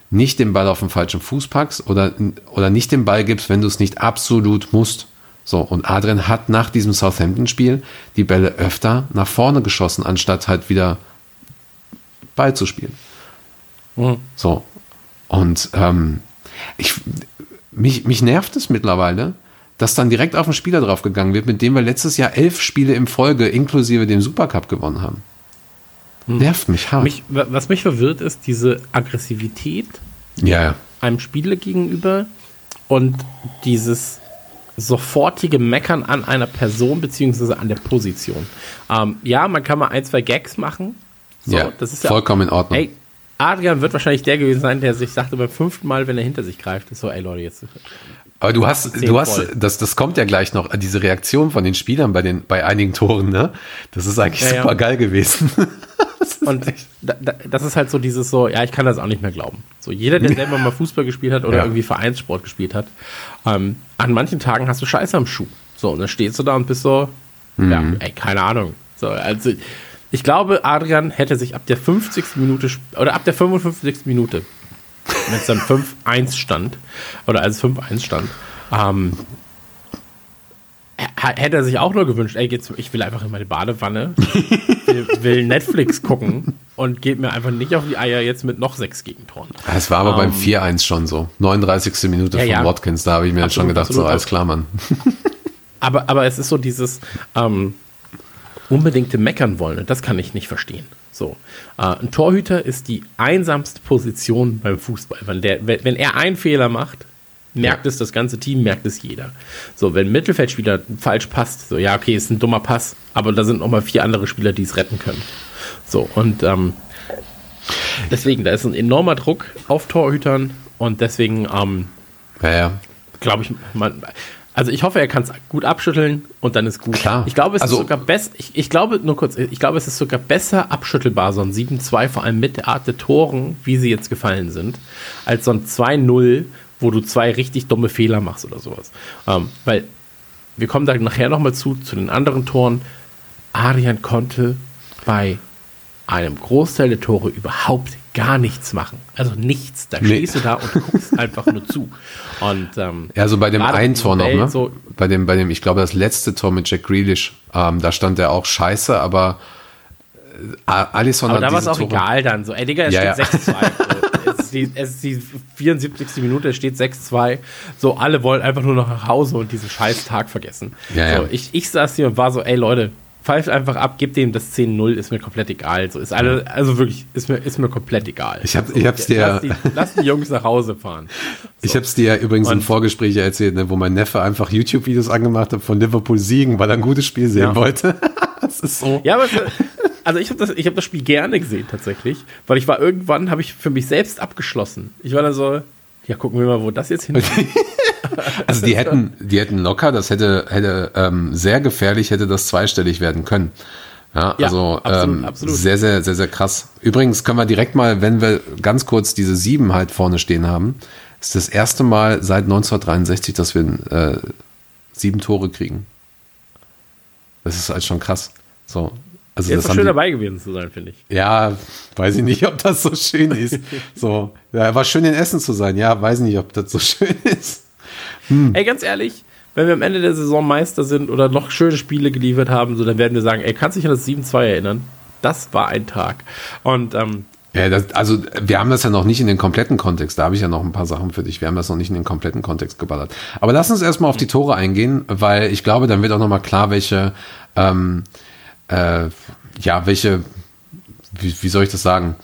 nicht den Ball auf den falschen Fuß packst oder nicht den Ball gibst, wenn du es nicht absolut musst. So, und Adrian hat nach diesem Southampton-Spiel die Bälle öfter nach vorne geschossen, anstatt halt wieder Ball zu spielen. So. Und mich nervt es mittlerweile, dass dann direkt auf den Spieler draufgegangen wird, mit dem wir letztes Jahr 11 Spiele in Folge inklusive dem Supercup gewonnen haben. Nervt mich hart. Was mich verwirrt, ist diese Aggressivität einem Spieler gegenüber und dieses sofortige Meckern an einer Person beziehungsweise an der Position. Man kann mal 1, 2 Gags machen. So, das ist vollkommen in Ordnung. Ey, Adrian wird wahrscheinlich der gewesen sein, der sich sagte beim 5. Mal, wenn er hinter sich greift, ist so, ey Leute, jetzt. Aber du hast, das kommt ja gleich noch, diese Reaktion von den Spielern bei einigen Toren, ne? Das ist eigentlich super geil gewesen. Und das ist halt so dieses so, ich kann das auch nicht mehr glauben. So, jeder, der selber mal Fußball gespielt hat oder irgendwie Vereinssport gespielt hat, an manchen Tagen hast du Scheiße am Schuh. So, und dann stehst du da und bist so, keine Ahnung. So, also, ich glaube, Adrian hätte sich ab der 50. Minute oder ab der 55. Minute, wenn es dann 5-1 stand, oder als 5-1 stand, hätte er sich auch nur gewünscht, ich will einfach in meine Badewanne, will Netflix gucken und geht mir einfach nicht auf die Eier jetzt mit noch 6 Gegentoren. Es war aber beim 4-1 schon so. 39. Minute von Watkins, da habe ich mir jetzt schon gedacht, so alles klar, Mann. Aber es ist so dieses unbedingte Meckern wollen und das kann ich nicht verstehen. So, ein Torhüter ist die einsamste Position beim Fußball. Wenn er einen Fehler macht, merkt es das ganze Team, merkt es jeder. So, wenn ein Mittelfeldspieler falsch passt, so, ist ein dummer Pass, aber da sind noch mal 4 andere Spieler, die es retten können. So, und deswegen, da ist ein enormer Druck auf Torhütern und deswegen, glaube ich, also ich hoffe, er kann es gut abschütteln und dann ist gut. Klar. Ich glaube, es ist sogar besser, ich glaube, es ist sogar besser abschüttelbar, so ein 7-2, vor allem mit der Art der Toren, wie sie jetzt gefallen sind, als so ein 2-0, wo du 2 richtig dumme Fehler machst oder sowas. Weil wir kommen da nachher nochmal zu den anderen Toren. Adrian konnte bei einem Großteil der Tore überhaupt gar nichts machen. Also nichts. Da stehst du da und guckst einfach nur zu. Und so bei dem einen Tor noch, ne? So, bei dem, ich glaube, das letzte Tor mit Jack Grealish, da stand er auch scheiße, aber Alisson aber hat da war es auch Tore egal dann. So, Digga, es steht 6-2. Es ist die 74. Minute, es steht 6-2. So, alle wollen einfach nur noch nach Hause und diesen scheiß Tag vergessen. Ich saß hier und war so, ey Leute, pfeift einfach ab, gebt dem das 10-0, ist mir komplett egal. So, also wirklich, ist mir komplett egal. Lass die Jungs nach Hause fahren. So. Ich hab's dir ja übrigens im Vorgespräch erzählt, ne, wo mein Neffe einfach YouTube-Videos angemacht hat von Liverpool siegen, weil er ein gutes Spiel sehen wollte. Das ist so. Ja, aber also ich hab das Spiel gerne gesehen tatsächlich, weil irgendwann habe ich für mich selbst abgeschlossen. Ich war dann so, gucken wir mal, wo das jetzt hingeht. Also die hätten locker, das hätte sehr gefährlich, hätte das zweistellig werden können. Absolut. Sehr, sehr, sehr, sehr krass. Übrigens können wir direkt mal, wenn wir ganz kurz diese 7 halt vorne stehen haben, ist das erste Mal seit 1963, dass wir 7 Tore kriegen. Das ist halt schon krass. So. Also jetzt ist schön dabei gewesen zu sein, finde ich. Ja, weiß ich nicht, ob das so schön ist. So, war schön in Essen zu sein. Ja, weiß nicht, ob das so schön ist. Ey, ganz ehrlich, wenn wir am Ende der Saison Meister sind oder noch schöne Spiele geliefert haben, so, dann werden wir sagen, kannst du dich an das 7-2 erinnern? Das war ein Tag. Und wir haben das ja noch nicht in den kompletten Kontext. Da habe ich ja noch ein paar Sachen für dich. Wir haben das noch nicht in den kompletten Kontext geballert. Aber lass uns erstmal auf die Tore eingehen, weil ich glaube, dann wird auch nochmal klar, welche wie soll ich das sagen,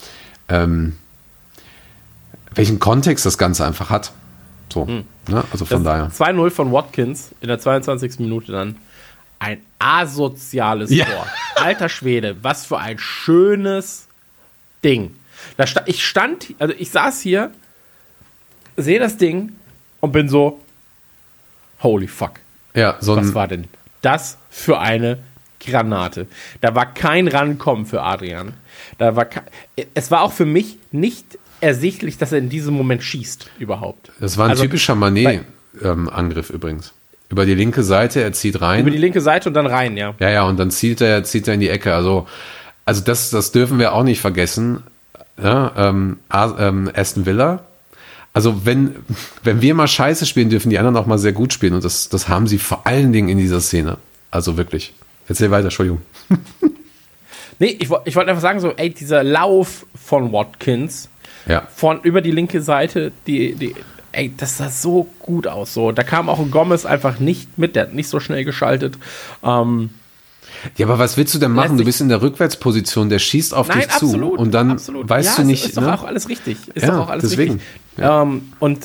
welchen Kontext das Ganze einfach hat. So, ne? Also von daher. 2-0 von Watkins in der 22. Minute dann. Ein asoziales Tor. Alter Schwede, was für ein schönes Ding. Ich saß hier, sehe das Ding und bin so, holy fuck. Ja, was war denn das für eine Granate? Da war kein Rankommen für Adrian. Es war auch für mich nicht ersichtlich, dass er in diesem Moment schießt überhaupt. Das war ein typischer Mané-Angriff übrigens. Über die linke Seite, er zieht rein. Über die linke Seite und dann rein, ja. Ja, und dann zieht er in die Ecke. Also das dürfen wir auch nicht vergessen. Ja, Aston Villa Also wenn wir mal scheiße spielen, dürfen die anderen auch mal sehr gut spielen. Und das haben sie vor allen Dingen in dieser Szene. Also wirklich. Erzähl weiter, Entschuldigung. Nee, ich wollte einfach sagen, so, ey, dieser Lauf von Watkins von über die linke Seite, ey, das sah so gut aus. So. Da kam auch ein Gomez einfach nicht mit, der hat nicht so schnell geschaltet. Ja, aber was willst du denn machen? Du bist in der Rückwärtsposition, der schießt auf dich zu und dann weißt du nicht. Ist doch auch alles richtig. Deswegen. Richtig. Ja. Und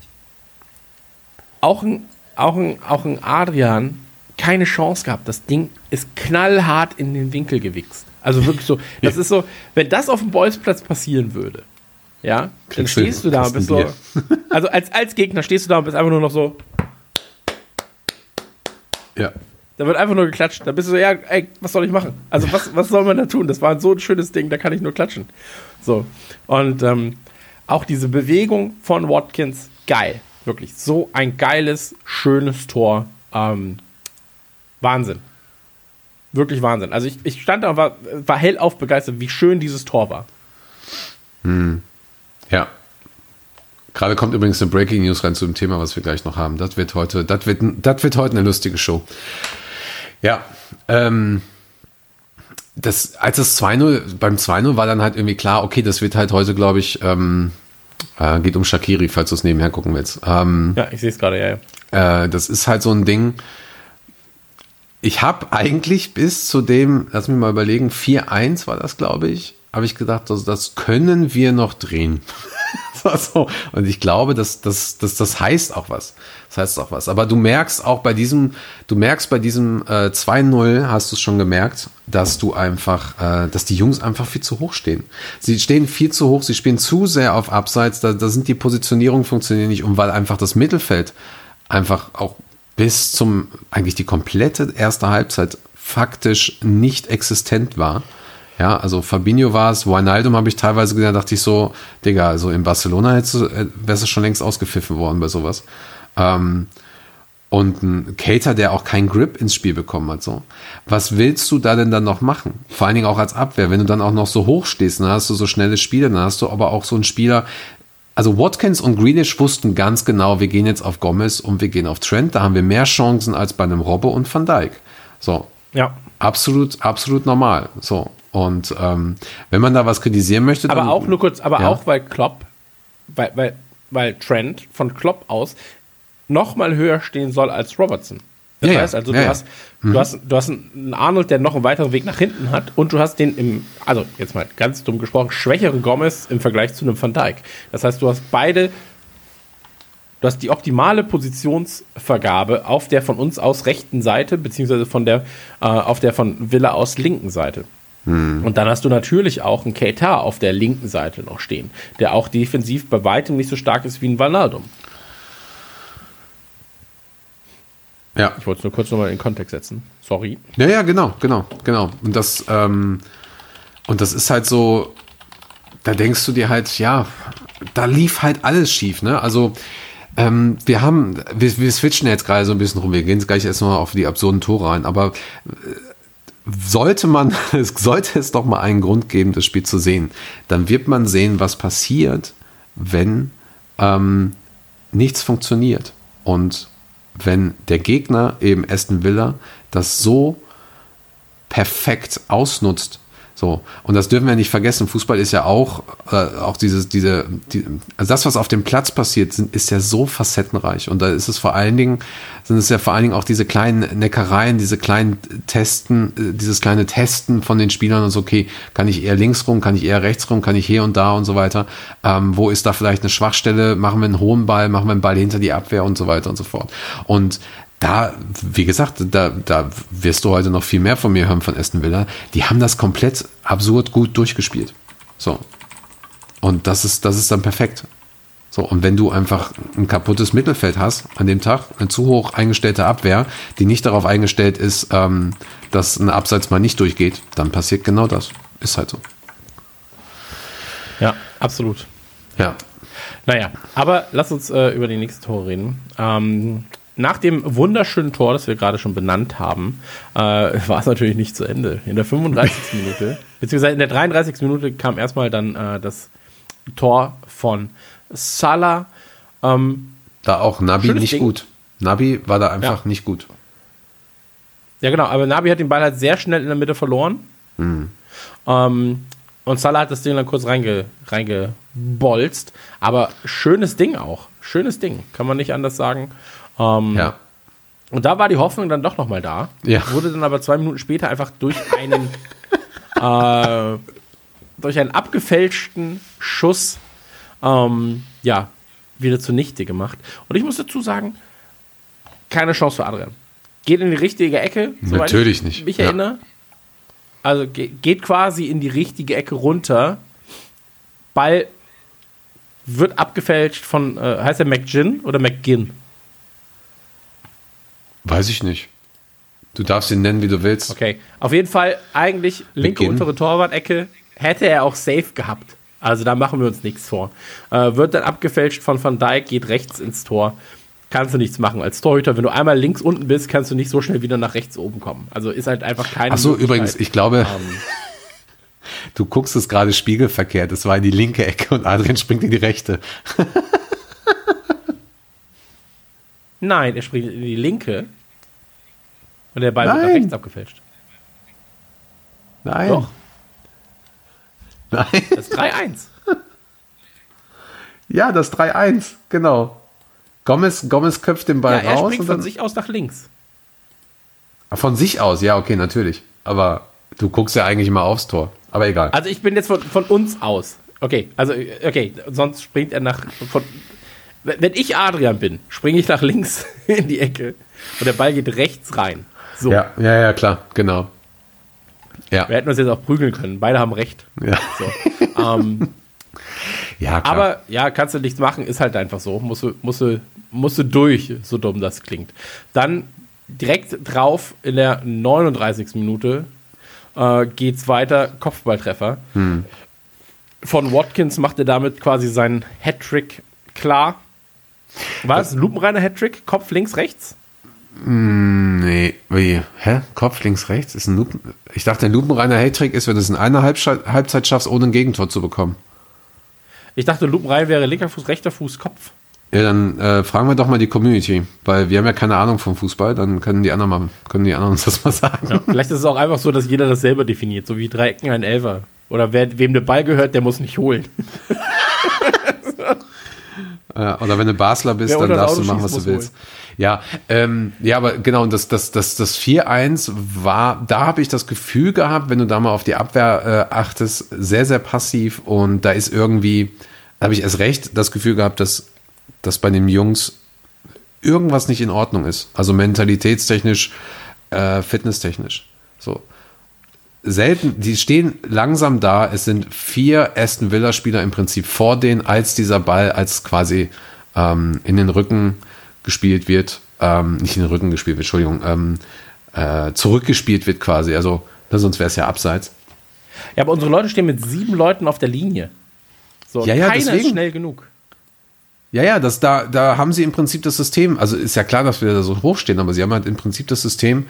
auch ein Adrian keine Chance gehabt. Das Ding ist knallhart in den Winkel gewichst. Also wirklich so, das ist so, wenn das auf dem Bolzplatz passieren würde, ja, dann stehst du da und bist so, also als Gegner stehst du da und bist einfach nur noch so. Ja. Da wird einfach nur geklatscht. Da bist du so, ja, ey, was soll ich machen? Also was soll man da tun? Das war so ein schönes Ding, da kann ich nur klatschen. So. Und auch diese Bewegung von Watkins, geil. Wirklich. So ein geiles, schönes Tor. Wahnsinn. Wirklich Wahnsinn. Also ich stand da und war hellauf begeistert, wie schön dieses Tor war. Ja. Gerade kommt übrigens eine Breaking News rein zu dem Thema, was wir gleich noch haben. Das wird heute eine lustige Show. Ja, als das 2-0, beim 2-0 war dann halt irgendwie klar, okay, das wird halt heute, glaube ich, geht um Shaqiri, falls du es nebenher gucken willst. Ja, ich sehe es gerade, ja. Das ist halt so ein Ding. Ich habe eigentlich bis zu dem, lass mich mal überlegen, 4-1 war das, glaube ich, habe ich gedacht, das können wir noch drehen. So. Und ich glaube, das heißt auch was. Das heißt auch was. Aber du merkst auch bei diesem 2-0, hast du es schon gemerkt, dass dass die Jungs einfach viel zu hoch stehen. Sie stehen viel zu hoch, sie spielen zu sehr auf Abseits, da sind die Positionierungen funktionieren nicht, und weil einfach das Mittelfeld einfach auch bis zum, eigentlich die komplette erste Halbzeit faktisch nicht existent war. Ja, also Fabinho war es, Wijnaldum habe ich teilweise gedacht, dachte ich so, Digga, also in Barcelona wärst du schon längst ausgepfiffen worden bei sowas. Und ein Keita, der auch keinen Grip ins Spiel bekommen hat. So. Was willst du da denn dann noch machen? Vor allen Dingen auch als Abwehr, wenn du dann auch noch so hoch stehst, dann hast du so schnelle Spieler, dann hast du aber auch so einen Spieler. Also Watkins und Grealish wussten ganz genau, wir gehen jetzt auf Gomez und wir gehen auf Trent. Da haben wir mehr Chancen als bei einem Robbo und Van Dijk. So. Ja. Absolut normal. So. Und wenn man da was kritisieren möchte, aber dann, auch nur kurz, auch weil Klopp, weil Trent von Klopp aus noch mal höher stehen soll als Robertson. Das heißt also, du hast einen Arnold, der noch einen weiteren Weg nach hinten hat, und du hast den also jetzt mal ganz dumm gesprochen, schwächeren Gomez im Vergleich zu einem Van Dijk. Das heißt, du hast die optimale Positionsvergabe auf der von uns aus rechten Seite, beziehungsweise auf der von Villa aus linken Seite. Und dann hast du natürlich auch einen Keita auf der linken Seite noch stehen, der auch defensiv bei weitem nicht so stark ist wie ein Wijnaldum. Ja. Ich wollte es nur kurz nochmal in den Kontext setzen. Sorry. Ja, genau. Und das ist halt so, da denkst du dir halt, ja, da lief halt alles schief, ne? Also, wir switchen jetzt gerade so ein bisschen rum, wir gehen jetzt gleich erstmal auf die absurden Tore ein, aber sollte es doch mal einen Grund geben, das Spiel zu sehen, dann wird man sehen, was passiert, wenn nichts funktioniert. Und wenn der Gegner, eben Aston Villa, das so perfekt ausnutzt. So. Und das dürfen wir nicht vergessen. Fußball ist ja auch also das, was auf dem Platz passiert, ist ja so facettenreich. Und da sind es vor allen Dingen auch diese kleinen Neckereien, dieses kleine Testen von den Spielern und so, okay, kann ich eher links rum, kann ich eher rechts rum, kann ich hier und da und so weiter. Wo ist da vielleicht eine Schwachstelle? Machen wir einen hohen Ball, machen wir einen Ball hinter die Abwehr und so weiter und so fort. Und da, wie gesagt, da wirst du heute noch viel mehr von mir hören von Aston Villa. Die haben das komplett absurd gut durchgespielt. So. Und das ist dann perfekt. So. Und wenn du einfach ein kaputtes Mittelfeld hast an dem Tag, eine zu hoch eingestellte Abwehr, die nicht darauf eingestellt ist, dass ein Abseits mal nicht durchgeht, dann passiert genau das. Ist halt so. Ja, absolut. Ja. Naja, aber lass uns über die nächsten Tore reden. Nach dem wunderschönen Tor, das wir gerade schon benannt haben, war es natürlich nicht zu Ende. In der 35. Minute, beziehungsweise in der 33. Minute kam erstmal dann das Tor von Salah. Da auch Nabi Schönes nicht Ding. gut. Nabi war da einfach nicht gut. Ja, genau, aber Nabi hat den Ball halt sehr schnell in der Mitte verloren. Und Salah hat das Ding dann kurz reingebolzt. Aber schönes Ding auch. Schönes Ding, kann man nicht anders sagen. Ja. Und da war die Hoffnung dann doch nochmal da. Ja. Wurde dann aber 2 Minuten später einfach durch einen abgefälschten Schuss wieder zunichte gemacht. Und ich muss dazu sagen, keine Chance für Adrian. Geht in die richtige Ecke. soweit Natürlich ich nicht. mich Ja. erinnere. Also geht quasi in die richtige Ecke runter. Ball wird abgefälscht von, heißt er McGinn oder McGinn? Weiß ich nicht. Du darfst ihn nennen, wie du willst. Okay, auf jeden Fall eigentlich linke McGinn. untere Torwart-Ecke hätte er auch safe gehabt. Also da machen wir uns nichts vor. Wird dann abgefälscht von Van Dijk, geht rechts ins Tor. Kannst du nichts machen. Als Torhüter, wenn du einmal links unten bist, kannst du nicht so schnell wieder nach rechts oben kommen. Also ist halt einfach keine Achso, Möglichkeit. übrigens, ich glaube, du guckst es gerade spiegelverkehrt. Es war in die linke Ecke und Adrian springt in die rechte. Nein, er springt in die linke und der Ball wird nach Nein. rechts abgefälscht. Nein. Doch. Nein. Das ist 3-1. Ja, das 3-1, genau. Gomez köpft den Ja, Ball er raus. springt Und von dann, sich aus nach links. von sich aus, ja, okay, natürlich. Aber du guckst ja eigentlich immer aufs Tor. Aber egal. Also ich bin jetzt von uns aus. Okay, sonst springt er wenn ich Adrian bin, springe ich nach links in die Ecke und der Ball geht rechts rein. So. Ja, klar, genau. Ja, Wir hätten uns jetzt auch prügeln können. Beide haben recht. ja. So. Ja, klar. Aber ja, kannst du nichts machen, ist halt einfach so. Musst du durch, so dumm das klingt. Dann direkt drauf in der 39. Minute geht's weiter, Kopfballtreffer. Von Watkins macht er damit quasi seinen Hattrick klar. War es ein lupenreiner Hattrick? Kopf links, rechts? Nee, wie? Hä? Kopf links, rechts? Ist ein Lupen. Ich dachte, ein lupenreiner Hattrick ist, wenn du es in einer Halbzeit schaffst, ohne ein Gegentor zu bekommen. Ich dachte, lupenrein wäre linker Fuß, rechter Fuß, Kopf. Ja, dann fragen wir doch mal die Community, weil wir haben ja keine Ahnung vom Fußball, dann können die anderen uns das mal sagen. Ja, vielleicht ist es auch einfach so, dass jeder das selber definiert, so wie 3 Ecken ein Elfer. Oder wem der Ball gehört, der muss nicht holen. Oder wenn du Basler bist, Wer dann unter das darfst du Auto machen, was schießt, du muss willst. Ja, aber genau, das 4-1 war, da habe ich das Gefühl gehabt, wenn du da mal auf die Abwehr achtest, sehr, sehr passiv und da ist irgendwie, da habe ich erst recht das Gefühl gehabt, dass bei den Jungs irgendwas nicht in Ordnung ist. Also mentalitätstechnisch, fitnesstechnisch. So. Selten, die stehen langsam da, es sind 4 Aston Villa Spieler im Prinzip vor denen, als dieser Ball als quasi in den Rücken gespielt wird, nicht in den Rücken gespielt wird, Entschuldigung, zurückgespielt wird quasi, also sonst wäre es ja abseits. Ja, aber unsere Leute stehen mit 7 Leuten auf der Linie. So, Ja, keiner deswegen. ist schnell genug. Ja, da haben sie im Prinzip das System, also ist ja klar, dass wir da so hoch stehen, aber sie haben halt im Prinzip das System,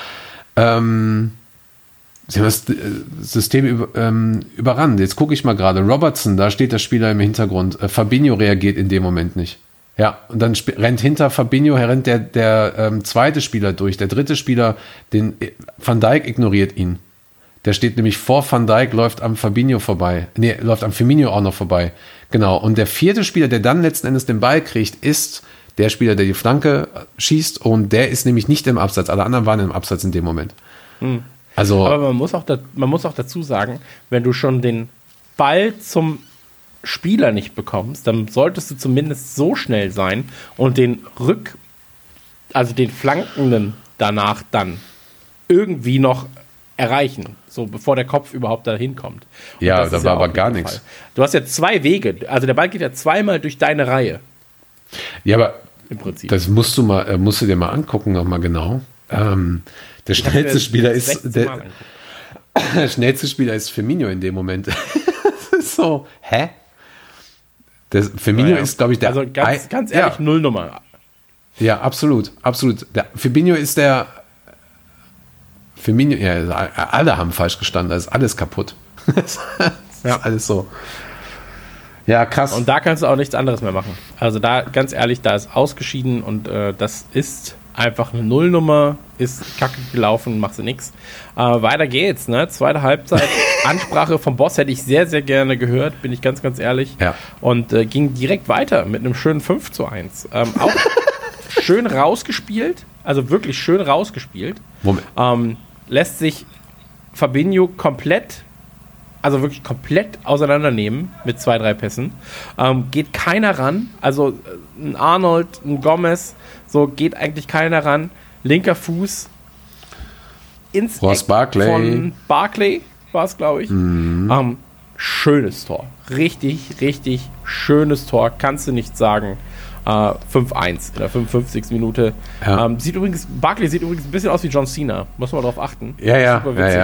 sie haben das System überrannt. Jetzt gucke ich mal gerade. Robertson, da steht der Spieler im Hintergrund. Fabinho reagiert in dem Moment nicht. Ja, und dann rennt hinter Fabinho, rennt der zweite Spieler durch. Der dritte Spieler, Van Dijk ignoriert ihn. Der steht nämlich vor Van Dijk, läuft am Fabinho vorbei. Nee, läuft am Firmino auch noch vorbei. Genau. Und der vierte Spieler, der dann letzten Endes den Ball kriegt, ist der Spieler, der die Flanke schießt. Und der ist nämlich nicht im Abseits. Alle anderen waren im Abseits in dem Moment. Also, Aber man muss auch dazu sagen, wenn du schon den Ball zum Spieler nicht bekommst, dann solltest du zumindest so schnell sein und den den Flankenden danach dann irgendwie noch erreichen, so bevor der Kopf überhaupt dahin kommt. Und Ja, das da ist war auch aber nicht gar der nichts. Fall. Du hast ja 2 Wege, also der Ball geht ja zweimal durch deine Reihe ja, aber im Prinzip. das musst du dir mal angucken, nochmal genau. Der schnellste Spieler ist 16 Mal angucken. der schnellste Spieler ist Firmino in dem Moment. Das ist so, hä? Firmino Naja. ist, glaube ich, der. Also ganz ehrlich, ja, Nullnummer. ja, absolut. Firmino ist der. Firmino, ja, alle haben falsch gestanden, da ist alles kaputt. Das ist alles so. Ja, krass. Und da kannst du auch nichts anderes mehr machen. Also da, ganz ehrlich, da ist ausgeschieden und das ist einfach eine Nullnummer, ist kacke gelaufen, machst du nix. Weiter geht's, ne? Zweite Halbzeit. Ansprache vom Boss hätte ich sehr, sehr gerne gehört, bin ich ganz, ganz ehrlich. Ja. Und ging direkt weiter mit einem schönen 5:1. Auch schön rausgespielt, also wirklich schön rausgespielt. Moment. Lässt sich Fabinho komplett auseinandernehmen mit 2, 3 Pässen. Geht keiner ran. Also ein Arnold, ein Gomez, so geht eigentlich keiner ran. Linker Fuß ins Eck Barkley. von Barkley war es, glaube ich. Schönes Tor. Richtig, richtig schönes Tor. Kannst du nicht sagen. 5:1 in der 55. Minute. Ja. Barkley sieht übrigens ein bisschen aus wie John Cena. Muss man darauf achten. Ja.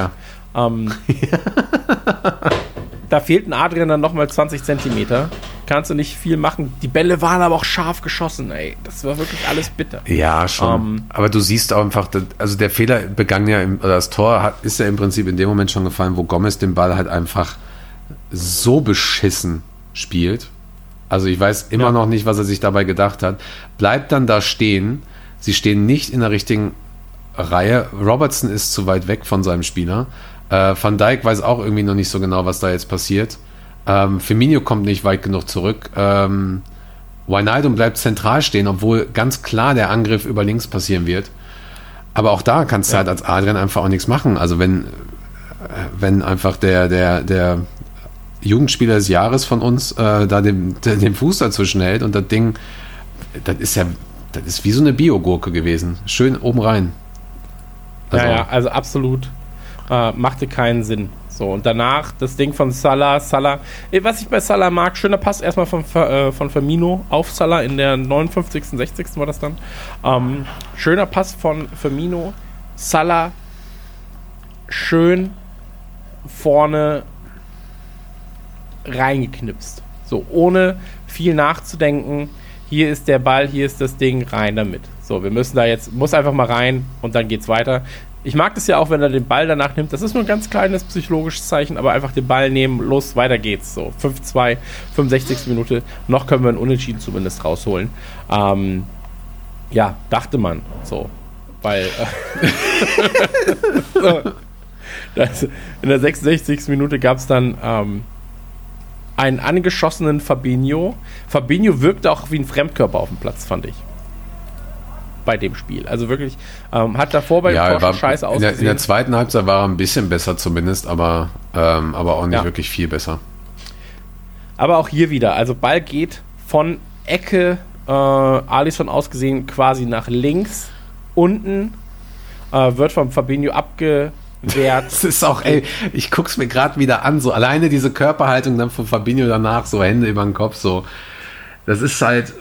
Da fehlt ein Adrian dann nochmal 20 Zentimeter. Kannst du nicht viel machen. Die Bälle waren aber auch scharf geschossen, ey. Das war wirklich alles bitter. Ja, schon. Aber du siehst auch einfach, also der Fehler begann ja, oder das Tor ist ja im Prinzip in dem Moment schon gefallen, wo Gomez den Ball halt einfach so beschissen spielt. Also ich weiß immer noch nicht, was er sich dabei gedacht hat. Bleibt dann da stehen. Sie stehen nicht in der richtigen Reihe. Robertson ist zu weit weg von seinem Spieler. Van Dijk weiß auch irgendwie noch nicht so genau, was da jetzt passiert. Firmino kommt nicht weit genug zurück. Wijnaldum bleibt zentral stehen, obwohl ganz klar der Angriff über links passieren wird. Aber auch da kannst du halt als Adrian einfach auch nichts machen. Also wenn einfach der Jugendspieler des Jahres von uns da den Fuß dazwischen hält und das Ding, das ist wie so eine Biogurke gewesen. Schön oben rein. Also absolut. Machte keinen Sinn. So, und danach das Ding von Salah. Was ich bei Salah mag, schöner Pass erstmal von Firmino auf Salah in der 59., 60. war das dann. Schöner Pass von Firmino. Salah schön vorne reingeknipst. So, ohne viel nachzudenken. Hier ist der Ball, hier ist das Ding, rein damit. So, wir müssen muss einfach mal rein und dann geht's weiter. Ich mag das ja auch, wenn er den Ball danach nimmt. Das ist nur ein ganz kleines psychologisches Zeichen, aber einfach den Ball nehmen, los, weiter geht's. So, 5:2, 65. Minute. Noch können wir einen Unentschieden zumindest rausholen. Dachte man so. Weil in der 66. Minute gab es dann einen angeschossenen Fabinho. Fabinho wirkte auch wie ein Fremdkörper auf dem Platz, fand ich. Bei dem Spiel. Also wirklich, hat davor bei dem Tor scheiße ausgesehen. In der zweiten Halbzeit war er ein bisschen besser zumindest, aber auch nicht wirklich viel besser. Aber auch hier wieder, also Ball geht von Ecke, Alisson ausgesehen, quasi nach links, unten, wird vom Fabinho abgewehrt. Das ist auch, ich guck's mir gerade wieder an, so alleine diese Körperhaltung dann von Fabinho danach, so Hände über den Kopf, so. Das ist halt,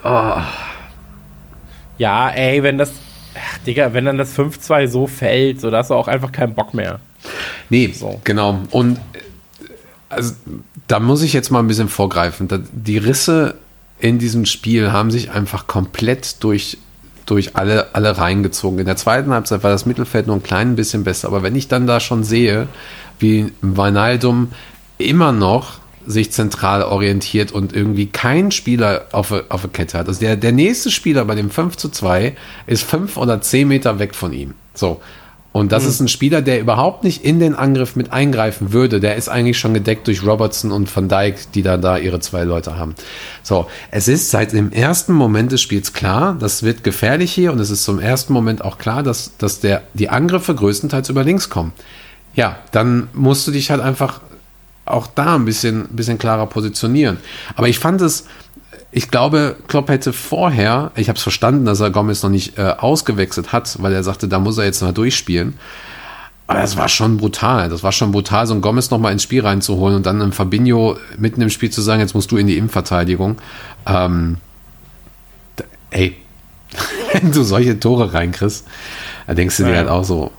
Ja, wenn dann das 5:2 so fällt, so, da hast du auch einfach keinen Bock mehr. Nee, so. Genau. Und also, da muss ich jetzt mal ein bisschen vorgreifen. Die Risse in diesem Spiel haben sich einfach komplett durch alle reingezogen. In der zweiten Halbzeit war das Mittelfeld nur ein klein bisschen besser. Aber wenn ich dann da schon sehe, wie Wijnaldum immer noch sich zentral orientiert und irgendwie kein Spieler auf der Kette hat. Also der nächste Spieler bei dem 5:2 ist 5 oder 10 Meter weg von ihm. So. Und das ist ein Spieler, der überhaupt nicht in den Angriff mit eingreifen würde. Der ist eigentlich schon gedeckt durch Robertson und Van Dijk, die da ihre 2 Leute haben. So. Es ist seit dem ersten Moment des Spiels klar, das wird gefährlich hier und es ist zum ersten Moment auch klar, dass die Angriffe größtenteils über links kommen. Ja, dann musst du dich halt einfach auch da ein bisschen klarer positionieren. Aber ich glaube, Klopp hätte vorher, ich habe es verstanden, dass er Gomez noch nicht ausgewechselt hat, weil er sagte, da muss er jetzt mal durchspielen. Aber das war schon brutal. Das war schon brutal, so einen Gomez noch mal ins Spiel reinzuholen und dann einem Fabinho mitten im Spiel zu sagen, jetzt musst du in die Innenverteidigung. Wenn du solche Tore reinkriegst, da denkst du dir halt auch so,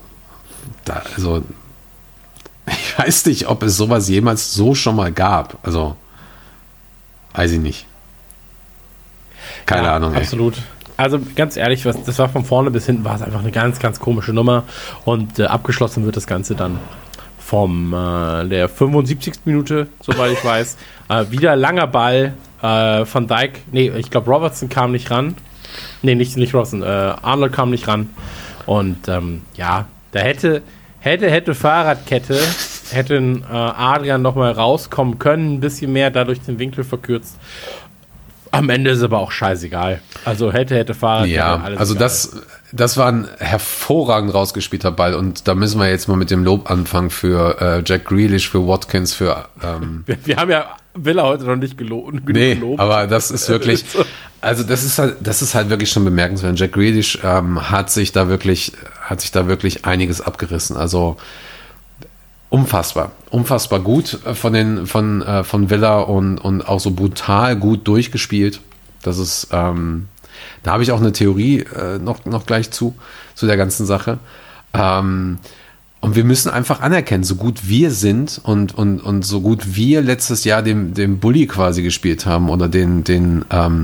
ich weiß nicht, ob es sowas jemals so schon mal gab. Also, weiß ich nicht. Keine Ahnung. Absolut. Also ganz ehrlich, das war von vorne bis hinten, war es einfach eine ganz, ganz komische Nummer. Und abgeschlossen wird das Ganze dann vom der 75. Minute, soweit ich weiß. Wieder langer Ball. Van Dijk, ich glaube Robertson kam nicht ran. Nicht Robertson, Arnold kam nicht ran. Und da hätte Fahrradkette, hätte Adrian nochmal rauskommen können, ein bisschen mehr, dadurch den Winkel verkürzt. Am Ende ist aber auch scheißegal. Also hätte Fahrradkette, ja, alles also egal. das war ein hervorragend rausgespielter Ball und da müssen wir jetzt mal mit dem Lob anfangen für Jack Grealish, für Watkins, für wir haben ja Villa heute noch nicht gelobt. Aber das ist wirklich, also das ist halt wirklich schon bemerkenswert. Jack Grealish hat sich da wirklich einiges abgerissen. Also unfassbar gut von Villa und auch so brutal gut durchgespielt. Das ist, da habe ich auch eine Theorie noch gleich zu der ganzen Sache. Und wir müssen einfach anerkennen, so gut wir sind und so gut wir letztes Jahr dem Bully quasi gespielt haben oder die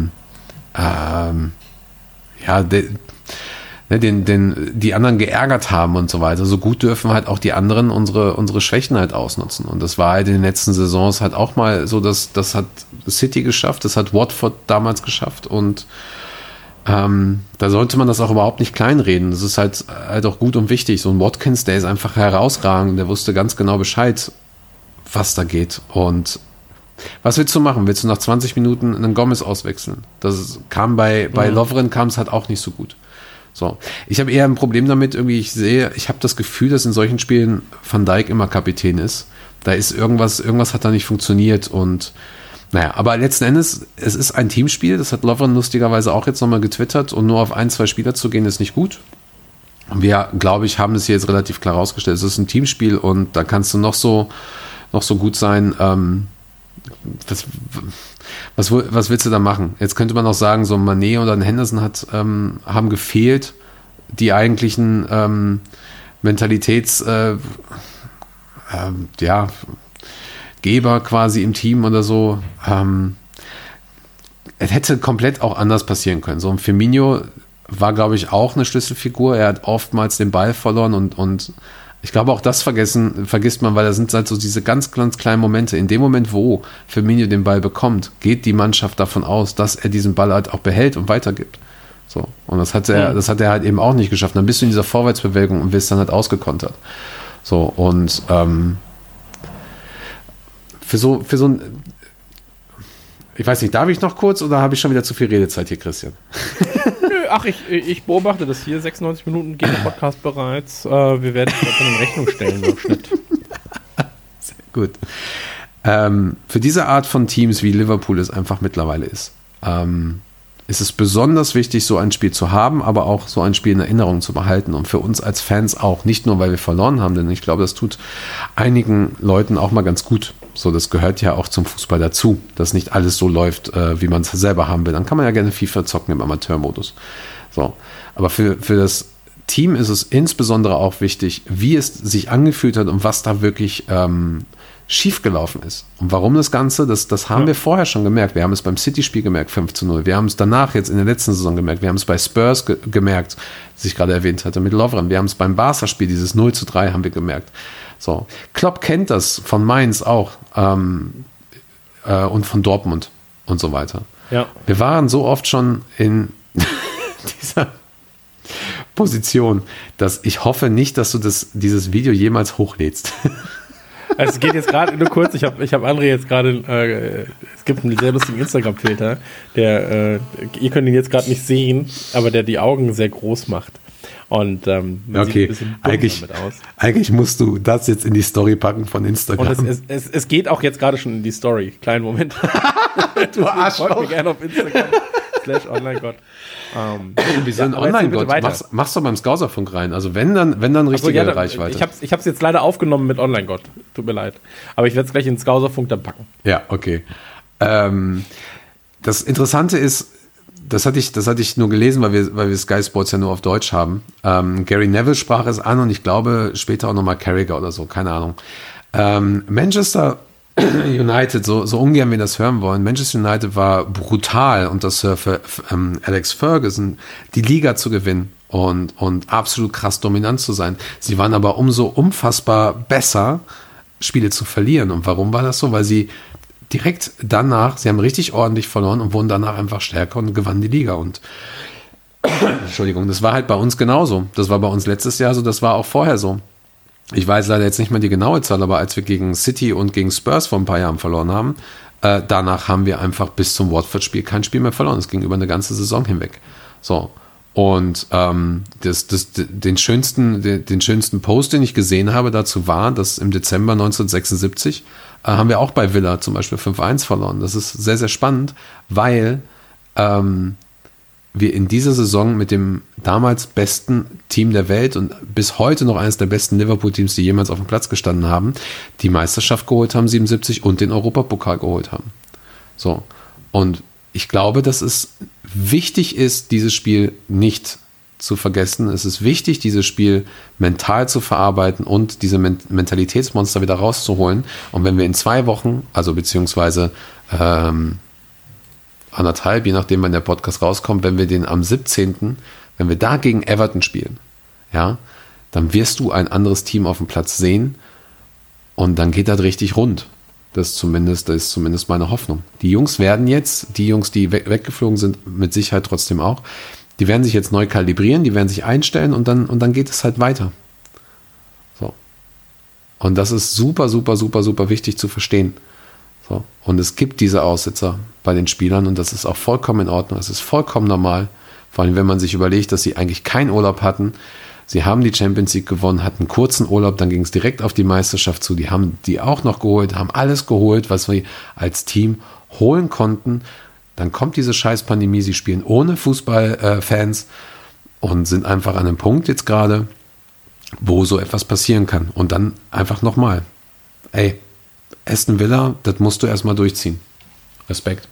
anderen geärgert haben und so weiter. So gut dürfen halt auch die anderen unsere Schwächen halt ausnutzen. Und das war halt in den letzten Saisons halt auch mal so, das hat City geschafft, das hat Watford damals geschafft und da sollte man das auch überhaupt nicht kleinreden. Das ist halt auch gut und wichtig. So ein Watkins, der ist einfach herausragend. Der wusste ganz genau Bescheid, was da geht. Und was willst du machen? Willst du nach 20 Minuten einen Gomez auswechseln? Das kam bei Lovren kam es halt auch nicht so gut. So. Ich habe eher ein Problem damit, irgendwie, ich habe das Gefühl, dass in solchen Spielen Van Dijk immer Kapitän ist. Da ist irgendwas hat da nicht funktioniert und naja, aber letzten Endes, es ist ein Teamspiel, das hat Lovren lustigerweise auch jetzt nochmal getwittert und nur auf 1-2 Spieler zu gehen, ist nicht gut. Und wir, glaube ich, haben das hier jetzt relativ klar rausgestellt. Es ist ein Teamspiel und da kannst du noch so gut sein. Was willst du da machen? Jetzt könnte man auch sagen, so ein Mané oder ein Henderson haben gefehlt, die eigentlichen Geber quasi im Team oder so. Es hätte komplett auch anders passieren können. So ein Firmino war, glaube ich, auch eine Schlüsselfigur. Er hat oftmals den Ball verloren und ich glaube, auch das vergisst man, weil da sind halt so diese ganz, ganz kleinen Momente. In dem Moment, wo Firmino den Ball bekommt, geht die Mannschaft davon aus, dass er diesen Ball halt auch behält und weitergibt. So. Und das hat er halt eben auch nicht geschafft. Dann bist du in dieser Vorwärtsbewegung und wirst dann halt ausgekontert. So, und für so ein, ich weiß nicht, darf ich noch kurz oder habe ich schon wieder zu viel Redezeit hier, Christian? Ach, ich beobachte das hier, 96 Minuten geht der Podcast bereits. Wir werden es dann in Rechnung stellen im Schnitt. Sehr gut. Für diese Art von Teams, wie Liverpool es einfach mittlerweile ist es besonders wichtig, so ein Spiel zu haben, aber auch so ein Spiel in Erinnerung zu behalten und für uns als Fans auch, nicht nur, weil wir verloren haben, denn ich glaube, das tut einigen Leuten auch mal ganz gut. So, das gehört ja auch zum Fußball dazu, dass nicht alles so läuft, wie man es selber haben will. Dann kann man ja gerne FIFA zocken im Amateurmodus. So, aber für das Team ist es insbesondere auch wichtig, wie es sich angefühlt hat und was da wirklich schiefgelaufen ist. Und warum das Ganze, das haben wir vorher schon gemerkt. Wir haben es beim City-Spiel gemerkt, 5-0. Wir haben es danach jetzt in der letzten Saison gemerkt. Wir haben es bei Spurs gemerkt, das ich gerade erwähnt hatte, mit Lovren. Wir haben es beim Barca-Spiel, dieses 0-3 haben wir gemerkt. So. Klopp kennt das von Mainz auch und von Dortmund und so weiter. Ja. Wir waren so oft schon in dieser Position, dass ich hoffe nicht, dass du dieses Video jemals hochlädst. Also es geht jetzt gerade nur kurz, ich hab André jetzt gerade, es gibt einen sehr lustigen Instagram-Filter, der, ihr könnt ihn jetzt gerade nicht sehen, aber der die Augen sehr groß macht. Und man sieht ein bisschen dumm damit aus. Eigentlich musst du das jetzt in die Story packen von Instagram. Und es geht auch jetzt gerade schon in die Story. Kleinen Moment. Du Arschloch. Folgt mir gerne auf Instagram /OnlineGott. Wir sind Online-Gott. Mach's doch beim Skauserfunk rein. Also wenn dann richtige Reichweite. Ich hab's jetzt leider aufgenommen mit Online-Gott. Tut mir leid. Aber ich werde es gleich in den Skauserfunk dann packen. Ja, okay. Das Interessante ist, das hatte ich nur gelesen, weil wir Sky Sports ja nur auf Deutsch haben. Gary Neville sprach es an und ich glaube später auch nochmal Carragher oder so, keine Ahnung. Manchester United, so ungern wir das hören wollen, Manchester United war brutal unter Sir Alex Ferguson, die Liga zu gewinnen. und absolut krass dominant zu sein. Sie waren aber umso unfassbar besser, Spiele zu verlieren. Und warum war das so? Weil sie direkt danach, sie haben richtig ordentlich verloren und wurden danach einfach stärker und gewannen die Liga. Und Entschuldigung, das war halt bei uns genauso. Das war bei uns letztes Jahr so, das war auch vorher so. Ich weiß leider jetzt nicht mehr die genaue Zahl, aber als wir gegen City und gegen Spurs vor ein paar Jahren verloren haben, danach haben wir einfach bis zum Watford-Spiel kein Spiel mehr verloren. Das ging über eine ganze Saison hinweg. So. Und den schönsten Post, den ich gesehen habe dazu war, dass im Dezember 1976 haben wir auch bei Villa zum Beispiel 5-1 verloren. Das ist sehr, sehr spannend, weil wir in dieser Saison mit dem damals besten Team der Welt und bis heute noch eines der besten Liverpool-Teams, die jemals auf dem Platz gestanden haben, die Meisterschaft geholt haben, 77, und den Europapokal geholt haben. So. Und ich glaube, dass es wichtig ist, dieses Spiel nicht zu vergessen. Es ist wichtig, dieses Spiel mental zu verarbeiten und diese Mentalitätsmonster wieder rauszuholen. Und wenn wir in 2 Wochen, also beziehungsweise 1,5, je nachdem, wann der Podcast rauskommt, wenn wir den am 17., wenn wir da gegen Everton spielen, ja, dann wirst du ein anderes Team auf dem Platz sehen und dann geht das richtig rund. Das ist zumindest meine Hoffnung. Die Jungs werden jetzt, die Jungs, die weggeflogen sind, mit Sicherheit trotzdem auch, die werden sich jetzt neu kalibrieren, die werden sich einstellen und dann geht es halt weiter. So. Und das ist super, super, super, super wichtig zu verstehen. So. Und es gibt diese Aussetzer bei den Spielern und das ist auch vollkommen in Ordnung. Es ist vollkommen normal. Vor allem, wenn man sich überlegt, dass sie eigentlich keinen Urlaub hatten. Sie haben die Champions League gewonnen, hatten einen kurzen Urlaub, dann ging es direkt auf die Meisterschaft zu. Die haben die auch noch geholt, haben alles geholt, was wir als Team holen konnten. Dann kommt diese scheiß Pandemie, sie spielen ohne Fußballfans und sind einfach an einem Punkt jetzt gerade, wo so etwas passieren kann. Und dann einfach nochmal, ey, Aston Villa, das musst du erstmal durchziehen. Respekt.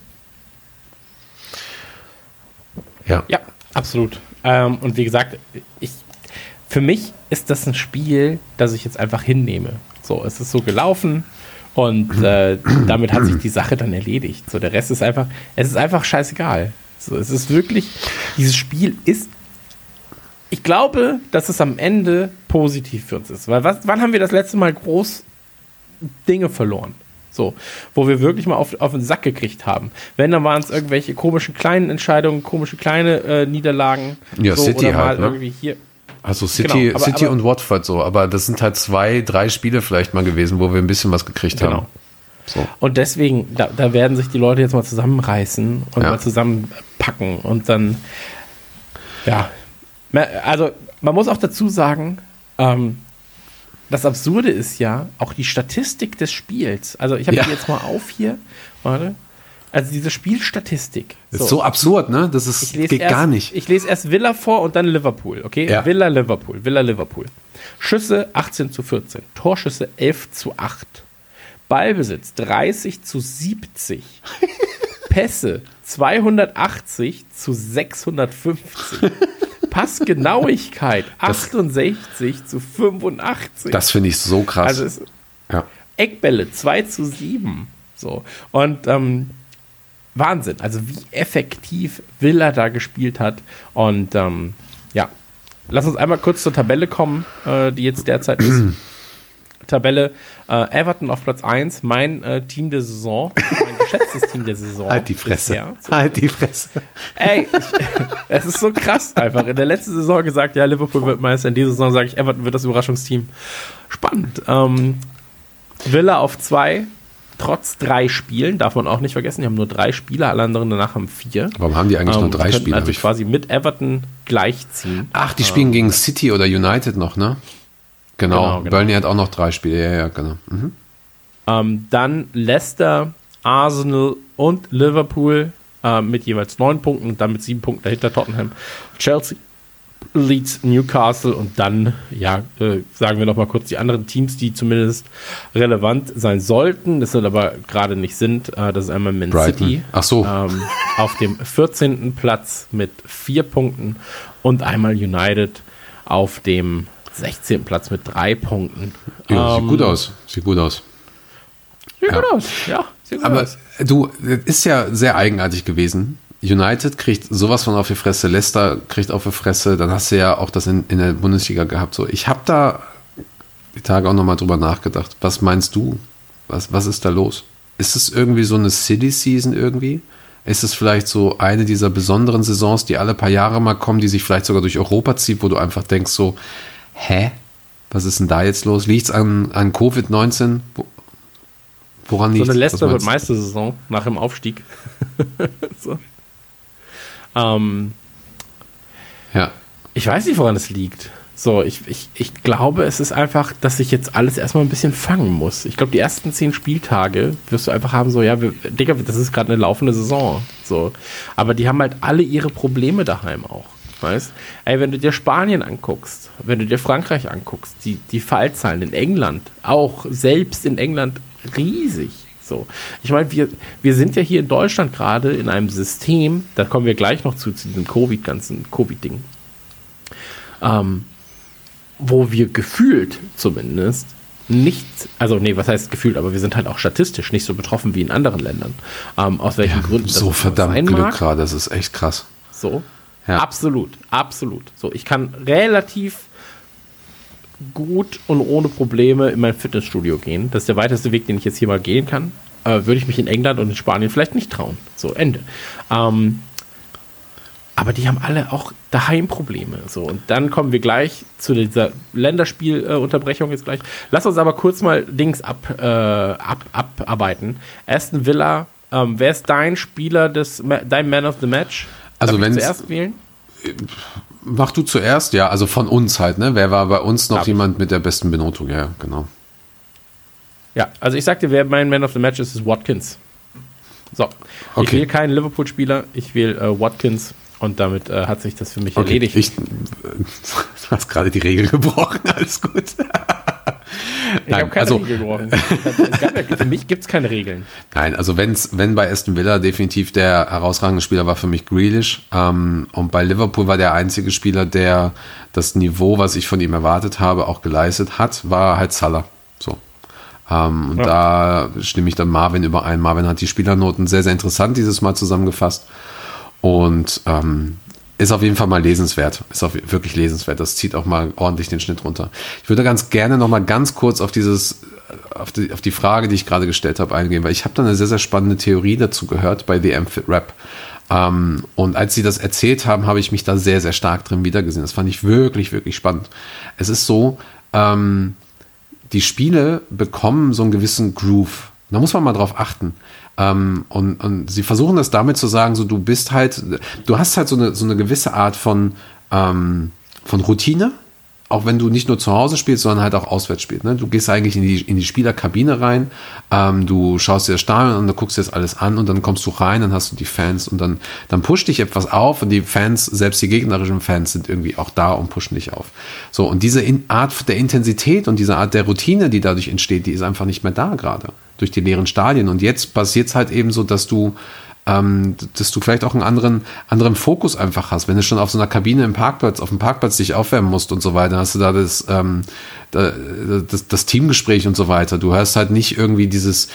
Ja. Ja, absolut. Und wie gesagt, für mich ist das ein Spiel, das ich jetzt einfach hinnehme. So, es ist so gelaufen und damit hat sich die Sache dann erledigt. So, der Rest ist einfach scheißegal. So, es ist wirklich, dieses Spiel ist, ich glaube, dass es am Ende positiv für uns ist. Weil wann haben wir das letzte Mal groß Dinge verloren? So, wo wir wirklich mal auf den Sack gekriegt haben. Wenn, dann waren es irgendwelche komischen kleinen Entscheidungen, komische kleine Niederlagen. Ja, so, City oder mal halt, ne? irgendwie hier. Also City, Genau, City und Watford so, aber das sind halt 2-3 Spiele vielleicht mal gewesen, wo wir ein bisschen was gekriegt haben. So. Und deswegen, da werden sich die Leute jetzt mal zusammenreißen und mal zusammenpacken und dann, ja, also man muss auch dazu sagen, das Absurde ist ja auch die Statistik des Spiels. Also ich habe die jetzt mal auf hier, warte. Also diese Spielstatistik. Das ist so absurd, ne? Das ist, geht gar nicht. Ich lese erst Villa vor und dann Liverpool, okay? Ja. Villa, Liverpool. Schüsse 18-14, Torschüsse 11-8, Ballbesitz 30-70, Pässe 280-650, Passgenauigkeit 68-85. Das finde ich so krass. Also Eckbälle 2-7. So. Und Wahnsinn, also wie effektiv Villa da gespielt hat. Und ja, lass uns einmal kurz zur Tabelle kommen, die jetzt derzeit ist. Tabelle, Everton auf Platz 1, mein Team der Saison, mein geschätztes Team der Saison. Halt die Fresse. Bisher. Halt die Fresse. Ey, es ist so krass einfach. In der letzten Saison gesagt, ja, Liverpool wird Meister. In dieser Saison sage ich, Everton wird das Überraschungsteam. Spannend. Villa auf 2. Trotz 3 Spielen, darf man auch nicht vergessen, die haben nur 3 Spiele, alle anderen danach haben 4. Warum haben die eigentlich nur 3 Spiele? Also quasi mit Everton gleichziehen. Ach, die spielen gegen City oder United noch, ne? Genau. Burnley hat auch noch 3 Spiele, ja, genau. Mhm. Dann Leicester, Arsenal und Liverpool mit jeweils 9 Punkten und dann mit 7 Punkten dahinter Tottenham, Chelsea, Leeds, Newcastle und dann, ja, sagen wir noch mal kurz die anderen Teams, die zumindest relevant sein sollten, das sind aber gerade nicht sind. Das ist einmal Man City. Ach so. Auf dem 14. Platz mit 4 Punkten und einmal United auf dem 16. Platz mit 3 Punkten. Ja, sieht gut aus. Sieht gut aus. Sieht gut aus, ja. Aber du, das ist ja sehr eigenartig gewesen. United kriegt sowas von auf die Fresse, Leicester kriegt auf die Fresse, dann hast du ja auch das in der Bundesliga gehabt. So, ich habe da die Tage auch nochmal drüber nachgedacht. Was meinst du? Was ist da los? Ist es irgendwie so eine Silly-Season irgendwie? Ist es vielleicht so eine dieser besonderen Saisons, die alle paar Jahre mal kommen, die sich vielleicht sogar durch Europa zieht, wo du einfach denkst so, hä? Was ist denn da jetzt los? Liegt es an Covid-19? Woran liegt es? So eine Leicester wird Meistersaison nach dem Aufstieg. So. Ja. Ich weiß nicht, woran es liegt. So, ich glaube, es ist einfach, dass ich jetzt alles erstmal ein bisschen fangen muss. Ich glaube, die ersten 10 Spieltage wirst du einfach haben, so, ja, Digga, das ist gerade eine laufende Saison. So. Aber die haben halt alle ihre Probleme daheim auch. Weißt? Ey, wenn du dir Spanien anguckst, wenn du dir Frankreich anguckst, die Fallzahlen in England, auch selbst in England riesig. So. Ich meine, wir sind ja hier in Deutschland gerade in einem System, da kommen wir gleich noch zu diesem ganzen Covid-Ding, wo wir gefühlt zumindest nicht, also nee, was heißt gefühlt, aber wir sind halt auch statistisch nicht so betroffen wie in anderen Ländern. Aus welchen Gründen das so verdammt Glück gerade, das ist echt krass. So, ja. Absolut. So, ich kann relativ gut und ohne Probleme in mein Fitnessstudio gehen. Das ist der weiteste Weg, den ich jetzt hier mal gehen kann. Würde ich mich in England und in Spanien vielleicht nicht trauen. So, Ende. Aber die haben alle auch daheim Probleme. So, und dann kommen wir gleich zu dieser Länderspielunterbrechung jetzt gleich. Lass uns aber kurz mal Dings abarbeiten. Aston Villa, wer ist dein Spieler, dein Man of the Match? Also wenn zuerst wählen? Mach du zuerst, ja, also von uns halt, ne? Wer war bei uns noch jemand mit der besten Benotung? Ja, genau. Ja, also ich sagte, wer mein Man of the Match ist Watkins. So, okay. Ich wähle keinen Liverpool-Spieler, ich wähle Watkins und damit hat sich das für mich erledigt. Du hast gerade die Regel gebrochen, alles gut. Ich habe keine Regel gebrochen. Für mich gibt es keine Regeln. Nein, also wenn bei Aston Villa definitiv der herausragende Spieler war für mich Grealish, und bei Liverpool war der einzige Spieler, der das Niveau, was ich von ihm erwartet habe, auch geleistet hat, war halt Salah. So. Und da stimme ich dann Marvin überein. Marvin hat die Spielernoten sehr, sehr interessant dieses Mal zusammengefasst und ist auf jeden Fall mal lesenswert. Ist auch wirklich lesenswert. Das zieht auch mal ordentlich den Schnitt runter. Ich würde ganz gerne noch mal ganz kurz auf die Frage, die ich gerade gestellt habe, eingehen, weil ich habe da eine sehr, sehr spannende Theorie dazu gehört bei The Amphit Rap. Und als sie das erzählt haben, habe ich mich da sehr, sehr stark drin wiedergesehen. Das fand ich wirklich, wirklich spannend. Es ist so, die Spiele bekommen so einen gewissen Groove. Da muss man mal drauf achten. Und sie versuchen das damit zu sagen, so du hast halt so eine gewisse Art von Routine, auch wenn du nicht nur zu Hause spielst, sondern halt auch auswärts spielst. Ne? Du gehst eigentlich in die Spielerkabine rein, du schaust dir das Stadion an, du guckst dir das alles an und dann kommst du rein, dann hast du die Fans und dann pusht dich etwas auf und die Fans, selbst die gegnerischen Fans sind irgendwie auch da und pushen dich auf. So, und diese Art der Intensität und diese Art der Routine, die dadurch entsteht, die ist einfach nicht mehr da gerade durch die leeren Stadien. Und jetzt passiert es halt eben so, dass du vielleicht auch einen anderen Fokus einfach hast. Wenn du schon auf so einer Kabine auf dem Parkplatz dich aufwärmen musst und so weiter, hast du da das Teamgespräch und so weiter. Du hörst halt nicht irgendwie es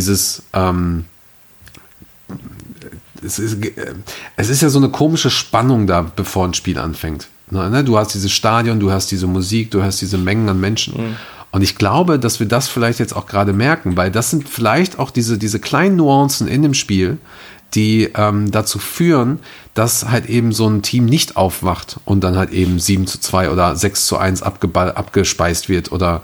ist ja so eine komische Spannung da, bevor ein Spiel anfängt. Du hast dieses Stadion, du hast diese Musik, du hast diese Mengen an Menschen. Mhm. Und ich glaube, dass wir das vielleicht jetzt auch gerade merken, weil das sind vielleicht auch diese kleinen Nuancen in dem Spiel, die dazu führen, dass halt eben so ein Team nicht aufwacht und dann halt eben 7:2 oder 6:1 abgespeist wird oder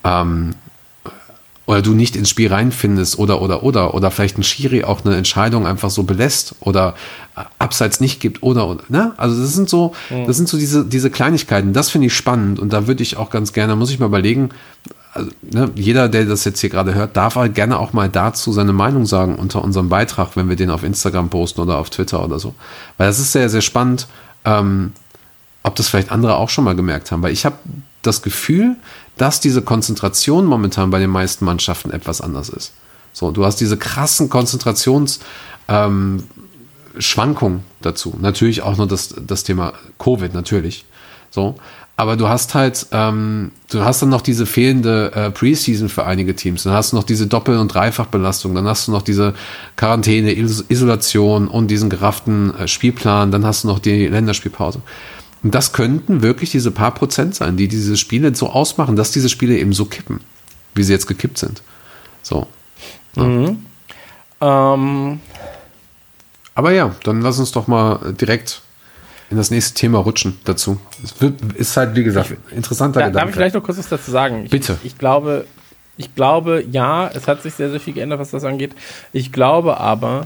du nicht ins Spiel reinfindest oder vielleicht ein Schiri auch eine Entscheidung einfach so belässt oder Abseits nicht gibt oder ne? Also das sind so diese Kleinigkeiten, das finde ich spannend und da würde ich auch ganz gerne, muss ich mal überlegen, also, ne, jeder, der das jetzt hier gerade hört, darf halt gerne auch mal dazu seine Meinung sagen unter unserem Beitrag, wenn wir den auf Instagram posten oder auf Twitter oder so. Weil das ist sehr, sehr spannend, ob das vielleicht andere auch schon mal gemerkt haben. Weil ich habe das Gefühl, dass diese Konzentration momentan bei den meisten Mannschaften etwas anders ist. So, du hast diese krassen Konzentrationsschwankungen dazu. Natürlich auch nur das Thema Covid, natürlich. So. Aber du hast halt, du hast dann noch diese fehlende Preseason für einige Teams. Dann hast du noch diese Doppel- und Dreifachbelastung. Dann hast du noch diese Quarantäne, Isolation und diesen gerafften Spielplan. Dann hast du noch die Länderspielpause. Und das könnten wirklich diese paar Prozent sein, die diese Spiele so ausmachen, dass diese Spiele eben so kippen, wie sie jetzt gekippt sind. So. Ja. Mhm. Aber ja, dann lass uns doch mal direkt in das nächste Thema rutschen dazu. Es ist halt, wie gesagt, interessanter Gedanke. Darf ich vielleicht noch kurz was dazu sagen? Bitte. Ich glaube, ja, es hat sich sehr, sehr viel geändert, was das angeht. Ich glaube aber,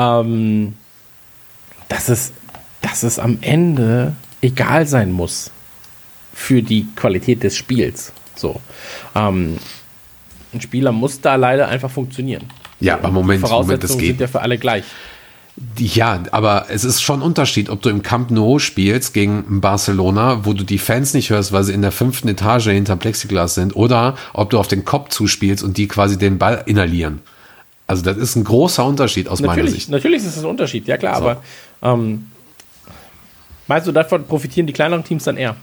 dass es am Ende egal sein muss für die Qualität des Spiels. So. Ein Spieler muss da leider einfach funktionieren. Ja, aber Moment, das Voraussetzungen geht. sind ja für alle gleich. Ja, aber es ist schon ein Unterschied, ob du im Camp Nou spielst gegen Barcelona, wo du die Fans nicht hörst, weil sie in der 5. Etage hinter Plexiglas sind, oder ob du auf den Kopf zuspielst und die quasi den Ball inhalieren. Also das ist ein großer Unterschied aus meiner Sicht. Natürlich ist es ein Unterschied, ja klar, So. aber meinst du, davon profitieren die kleineren Teams dann eher?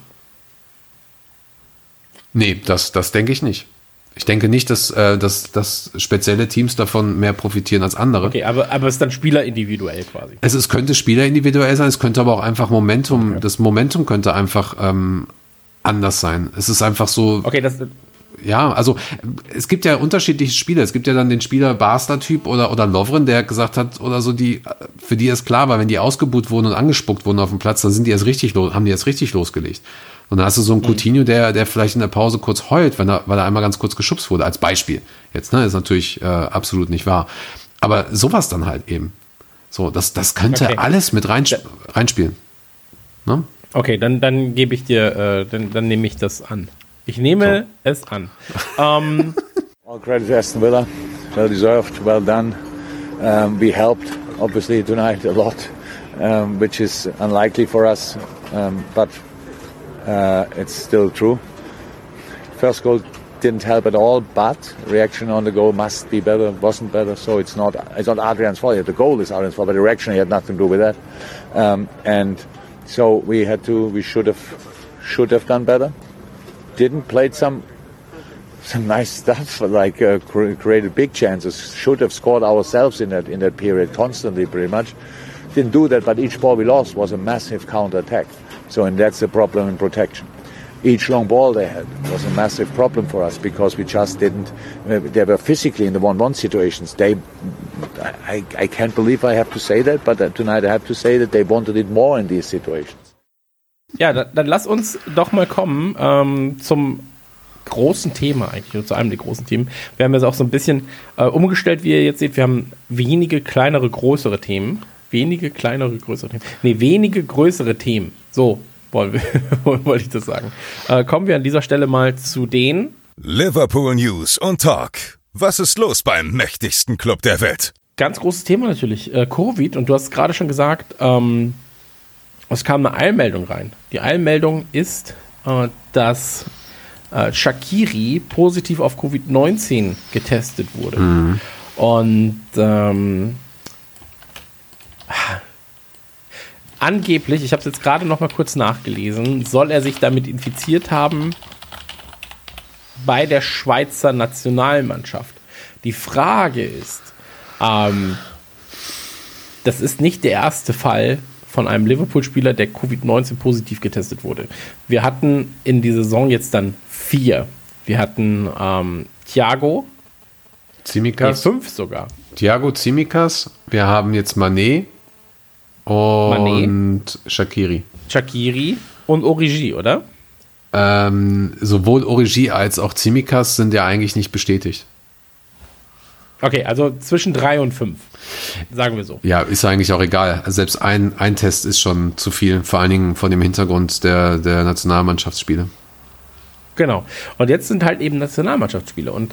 Nee, das denke ich nicht. Ich denke nicht, dass spezielle Teams davon mehr profitieren als andere. Okay, aber es ist dann spielerindividuell quasi. Es könnte spielerindividuell sein, es könnte aber auch einfach Momentum, okay. Das Momentum könnte einfach anders sein. Es ist einfach so. Okay, Ja, also es gibt ja unterschiedliche Spieler. Es gibt ja dann den Spieler Basler-Typ oder Lovren, der gesagt hat, oder so, für die ist klar war, wenn die ausgebuht wurden und angespuckt wurden auf dem Platz, dann haben die erst richtig losgelegt. Und dann hast du so einen Coutinho, der vielleicht in der Pause kurz heult, weil er einmal ganz kurz geschubst wurde, als Beispiel. Jetzt, ne, ist natürlich absolut nicht wahr. Aber sowas dann halt eben. So, das könnte alles mit reinspielen. Ne? Okay, dann gebe ich dir, dann nehme ich das an. Ich nehme es an. All credit to Aston Villa. Well deserved, well done. We helped, obviously, tonight a lot, which is unlikely for us, but it's still true. First goal didn't help at all, but reaction on the goal must be better, wasn't better, so it's not Adrian's fault. The goal is Adrian's fault, but the reaction had nothing to do with that. And so we should have done better. Didn't played some nice stuff, like created big chances. Should have scored ourselves in that period constantly, pretty much. Didn't do that, but each ball we lost was a massive counter-attack. So, and that's the problem in protection. Each long ball they had was a massive problem for us because we just didn't. They were physically in the 1-1 situations. I can't believe I have to say that, but tonight I have to say that they wanted it more in these situations. Ja, dann lass uns doch mal kommen zum großen Thema eigentlich, oder zu einem der großen Themen. Wir haben jetzt auch so ein bisschen umgestellt, wie ihr jetzt seht. Wir haben wenige größere Themen. Wenige größere Themen. So wollte ich das sagen. Kommen wir an dieser Stelle mal zu den Liverpool News und Talk. Was ist los beim mächtigsten Club der Welt? Ganz großes Thema natürlich, Covid. Und du hast es gerade schon gesagt, es kam eine Eilmeldung rein. Die Eilmeldung ist, dass Shaqiri positiv auf Covid-19 getestet wurde. Mhm. Und angeblich, ich habe es jetzt gerade noch mal kurz nachgelesen, soll er sich damit infiziert haben bei der Schweizer Nationalmannschaft. Die Frage ist, das ist nicht der erste Fall von einem Liverpool-Spieler, der Covid-19 positiv getestet wurde. Wir hatten in dieser Saison jetzt dann 4. Wir hatten Thiago, Tsimikas. 5 sogar. Thiago, Tsimikas, wir haben jetzt Mané und Shaqiri. Shaqiri und Origi, oder? Sowohl Origi als auch Tsimikas sind ja eigentlich nicht bestätigt. Okay, also zwischen 3 und 5, sagen wir so. Ja, ist eigentlich auch egal. Also selbst ein Test ist schon zu viel, vor allen Dingen vor dem Hintergrund der Nationalmannschaftsspiele. Genau. Und jetzt sind halt eben Nationalmannschaftsspiele. Und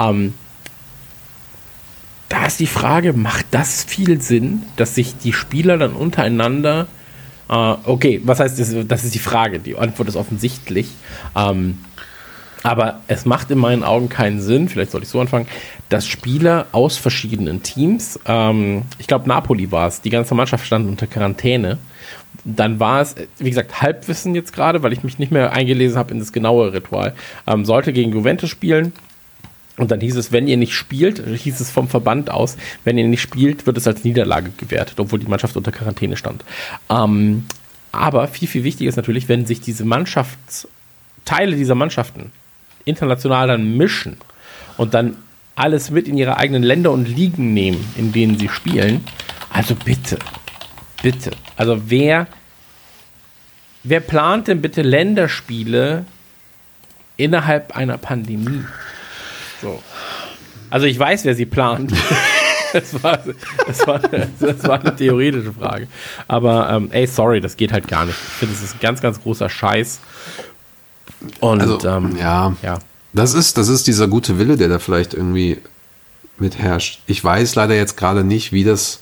da ist die Frage, macht das viel Sinn, dass sich die Spieler dann untereinander okay, was heißt das? Das ist die Frage. Die Antwort ist offensichtlich. Aber es macht in meinen Augen keinen Sinn, vielleicht sollte ich so anfangen, dass Spieler aus verschiedenen Teams, ich glaube Napoli war es, die ganze Mannschaft stand unter Quarantäne. Dann war es, wie gesagt, Halbwissen jetzt gerade, weil ich mich nicht mehr eingelesen habe in das genaue Ritual, sollte gegen Juventus spielen. Und dann hieß es, wenn ihr nicht spielt, hieß es vom Verband aus, wenn ihr nicht spielt, wird es als Niederlage gewertet, obwohl die Mannschaft unter Quarantäne stand. Aber viel, viel wichtiger ist natürlich, wenn sich diese Teile dieser Mannschaften international dann mischen und dann alles mit in ihre eigenen Länder und Ligen nehmen, in denen sie spielen. Also bitte. Also wer plant denn bitte Länderspiele innerhalb einer Pandemie? So. Also ich weiß, wer sie plant. Das war eine theoretische Frage. Aber sorry, das geht halt gar nicht. Ich finde, das ist ein ganz, ganz großer Scheiß. Und ja. Das ist dieser gute Wille, der da vielleicht irgendwie mit herrscht. Ich weiß leider jetzt gerade nicht, wie das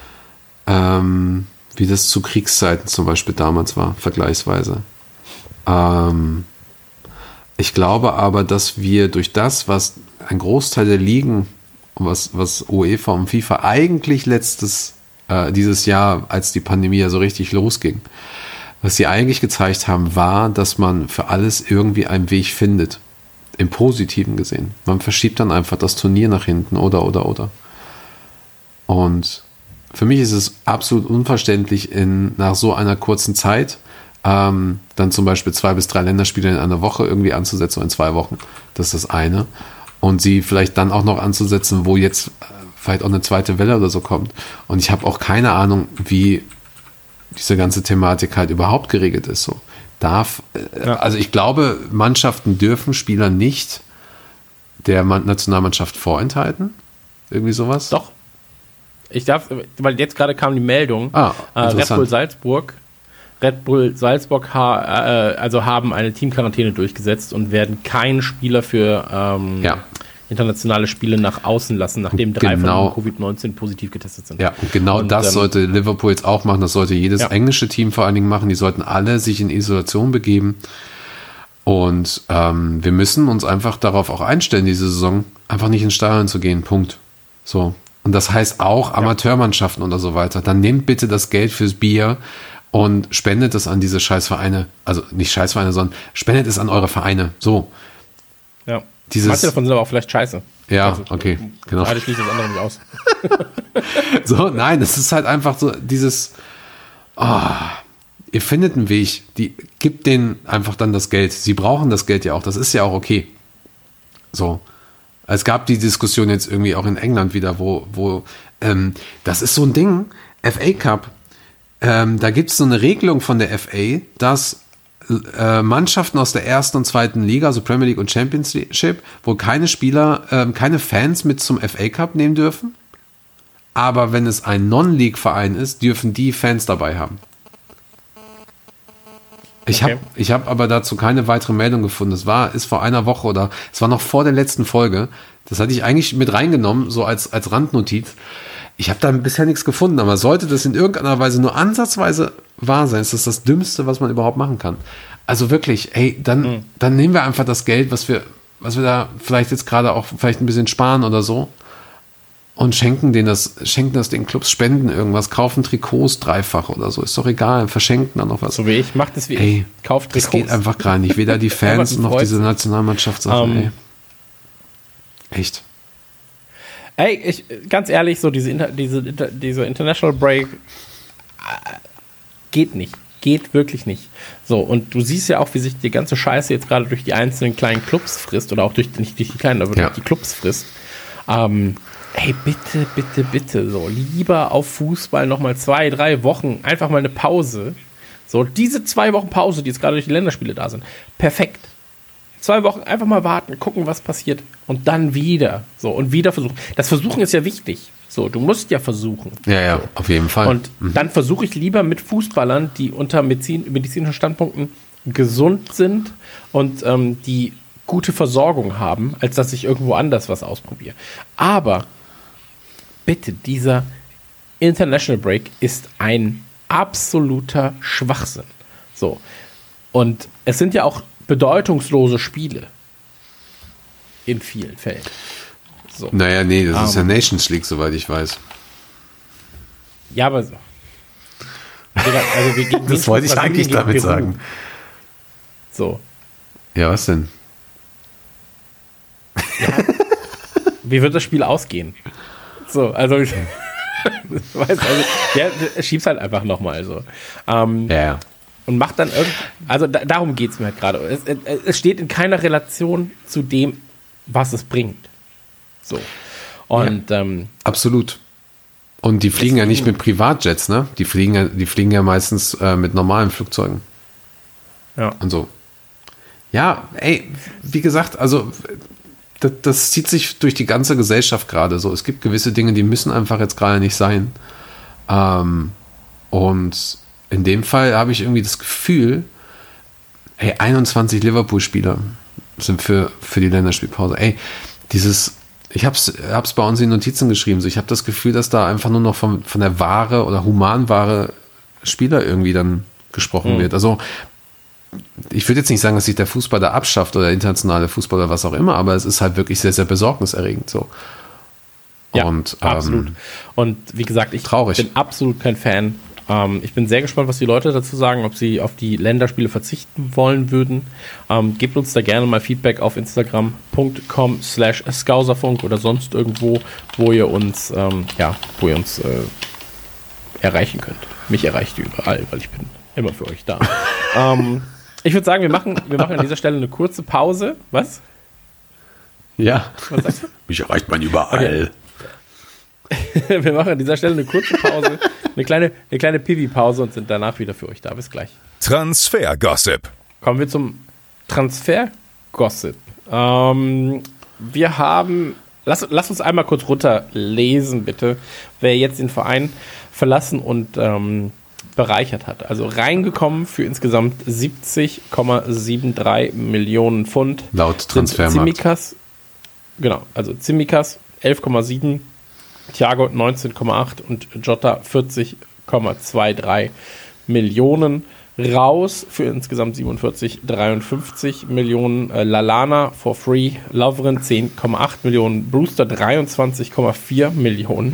zu Kriegszeiten zum Beispiel damals war, vergleichsweise. Ich glaube aber, dass wir durch das, was ein Großteil der Ligen, was UEFA und FIFA eigentlich dieses Jahr, als die Pandemie ja so richtig losging, was sie eigentlich gezeigt haben, war, dass man für alles irgendwie einen Weg findet. Im Positiven gesehen. Man verschiebt dann einfach das Turnier nach hinten oder. Und für mich ist es absolut unverständlich, nach so einer kurzen Zeit dann zum Beispiel 2 bis 3 Länderspiele in einer Woche irgendwie anzusetzen, oder in 2 Wochen. Das ist das eine. Und sie vielleicht dann auch noch anzusetzen, wo jetzt vielleicht auch eine zweite Welle oder so kommt. Und ich habe auch keine Ahnung, wie diese ganze Thematik halt überhaupt geregelt ist. So. Also ich glaube, Mannschaften dürfen Spieler nicht der Nationalmannschaft vorenthalten. Irgendwie sowas. Doch. Ich darf, weil jetzt gerade kam die Meldung, Red Bull Salzburg haben eine Teamquarantäne durchgesetzt und werden keinen Spieler für internationale Spiele nach außen lassen, nachdem 3 von Covid-19 positiv getestet sind. Ja, und das sollte Liverpool jetzt auch machen, das sollte jedes englische Team vor allen Dingen machen, die sollten alle sich in Isolation begeben und wir müssen uns einfach darauf auch einstellen, diese Saison einfach nicht ins Stadion zu gehen, Punkt. So. Und das heißt auch Amateurmannschaften oder so weiter. Dann nehmt bitte das Geld fürs Bier und spendet es an diese Scheißvereine, also nicht Scheißvereine, sondern spendet es an eure Vereine. So. Ja. Manche davon sind aber auch vielleicht scheiße. Ja, also, okay, genau. Beide schließen das andere nicht aus. So, nein, es ist halt einfach so dieses, ihr findet einen Weg, gibt denen einfach dann das Geld. Sie brauchen das Geld ja auch, das ist ja auch okay. So. Es gab die Diskussion jetzt irgendwie auch in England wieder, wo das ist so ein Ding, FA Cup, da gibt es so eine Regelung von der FA, dass Mannschaften aus der 1. und 2. Liga, also Premier League und Championship, wo keine Spieler, keine Fans mit zum FA Cup nehmen dürfen. Aber wenn es ein Non-League-Verein ist, dürfen die Fans dabei haben. Ich hab aber dazu keine weitere Meldung gefunden. Ist vor einer Woche oder es war noch vor der letzten Folge. Das hatte ich eigentlich mit reingenommen, so als Randnotiz. Ich habe da bisher nichts gefunden, aber sollte das in irgendeiner Weise nur ansatzweise wahr sein, ist das Dümmste, was man überhaupt machen kann. Also wirklich, dann nehmen wir einfach das Geld, was wir da vielleicht jetzt gerade auch vielleicht ein bisschen sparen oder so und schenken das den Clubs, spenden irgendwas, kaufen Trikots dreifach oder so, ist doch egal, verschenken dann noch was. So wie ich, macht es wie ich, kauft Trikots. Das geht einfach gar nicht, weder die Fans noch diese Nationalmannschaftssachen, Echt. Ganz ehrlich, so diese International Break geht nicht. Geht wirklich nicht. So, und du siehst ja auch, wie sich die ganze Scheiße jetzt gerade durch die einzelnen kleinen Clubs frisst, oder auch nicht durch die kleinen, aber durch die Clubs frisst. Bitte, so, lieber auf Fußball nochmal 2-3 Wochen, einfach mal eine Pause. So, diese 2 Wochen Pause, die jetzt gerade durch die Länderspiele da sind, perfekt. 2 Wochen einfach mal warten, gucken, was passiert und dann wieder. So, und wieder versuchen. Das Versuchen ist ja wichtig. So, du musst ja versuchen. Ja, so. Auf jeden Fall. Und dann versuche ich lieber mit Fußballern, die unter medizinischen Standpunkten gesund sind und die gute Versorgung haben, als dass ich irgendwo anders was ausprobiere. Aber bitte, dieser International Break ist ein absoluter Schwachsinn. So. Und es sind ja auch bedeutungslose Spiele. in vielen Fällen. So. Naja, nee, das ist ja Nations League, soweit ich weiß. Ja, aber so. Also wir gegen Das wollte ich eigentlich damit Peru. sagen. So. Ja, was denn? Wie wird das Spiel ausgehen? So, also, schieb's halt einfach nochmal so. Ja. Und macht dann also darum geht es mir halt gerade. Es steht in keiner Relation zu dem, was es bringt. So. Und, absolut. Und die fliegen ja nicht mit Privatjets, ne? Die fliegen ja meistens mit normalen Flugzeugen. Ja. Und so. Ja, ey, wie gesagt, also das zieht sich durch die ganze Gesellschaft gerade so. Es gibt gewisse Dinge, die müssen einfach jetzt gerade nicht sein. Und in dem Fall habe ich irgendwie das Gefühl, 21 Liverpool-Spieler sind für die Länderspielpause. Ey, ich hab's bei uns in die Notizen geschrieben. So, ich habe das Gefühl, dass da einfach nur noch von der Ware oder Humanware Spieler irgendwie dann gesprochen wird. Also ich würde jetzt nicht sagen, dass sich der Fußball da abschafft oder internationale Fußball oder was auch immer, aber es ist halt wirklich sehr, sehr besorgniserregend so. Ja, und, absolut. Und wie gesagt, ich bin absolut kein Fan. Ich bin sehr gespannt, was die Leute dazu sagen, ob sie auf die Länderspiele verzichten wollen würden. Gebt uns da gerne mal Feedback auf instagram.com/Skauserfunk oder sonst irgendwo, wo ihr uns, erreichen könnt. Mich erreicht ihr überall, weil ich bin immer für euch da. Ich würde sagen, wir machen an dieser Stelle eine kurze Pause. Was? Ja. Was sagst du? Mich erreicht man überall. Okay. Wir machen an dieser Stelle eine kurze Pause, eine kleine Pipi-Pause und sind danach wieder für euch da. Bis gleich. Transfer-Gossip. Kommen wir zum Transfer-Gossip. Wir haben, lass uns einmal kurz runterlesen, bitte, wer jetzt den Verein verlassen und bereichert hat. Also reingekommen für insgesamt 70,73 Millionen Pfund. Laut Transfermarkt. Tsimikas, genau, also Tsimikas 11,7, Thiago 19,8 und Jota 40,23 Millionen. Raus für insgesamt 53 Millionen. Lallana for free. Lovren 10,8 Millionen. Brewster 23,4 Millionen.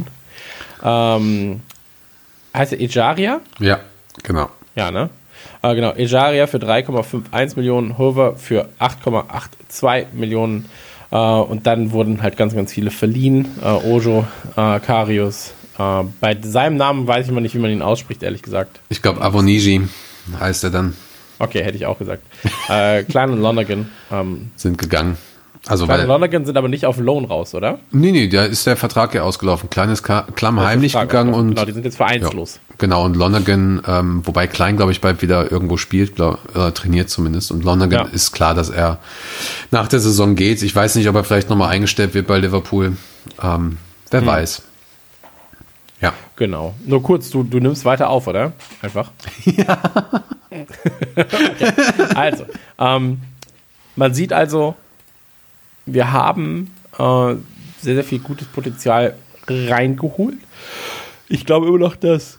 Heißt er Ejaria? Ja, genau. Ja, ne? Genau, Ejaria für 3,51 Millionen, Hover für 8,82 Millionen. Und dann wurden halt ganz, ganz viele verliehen. Ojo, Karius. Bei seinem Namen weiß ich immer nicht, wie man ihn ausspricht, ehrlich gesagt. Ich glaube, Avoniji heißt er dann. Okay, hätte ich auch gesagt. Klein und Lonergan sind gegangen. Also Klein und Lonergan sind aber nicht auf Loan raus, oder? Nee, da ist der Vertrag ja ausgelaufen. Klein ist Klamm heimlich gegangen. Und genau, die sind jetzt vereinslos. Ja, genau, und Lonergan, wobei Klein, glaube ich, bald wieder irgendwo spielt, trainiert zumindest. Und Lonergan ist klar, dass er nach der Saison geht. Ich weiß nicht, ob er vielleicht nochmal eingestellt wird bei Liverpool. Wer weiß. Ja. Genau. Nur kurz, du nimmst weiter auf, oder? Einfach. Ja. Okay. Also, man sieht also, wir haben sehr, sehr viel gutes Potenzial reingeholt. Ich glaube immer noch, dass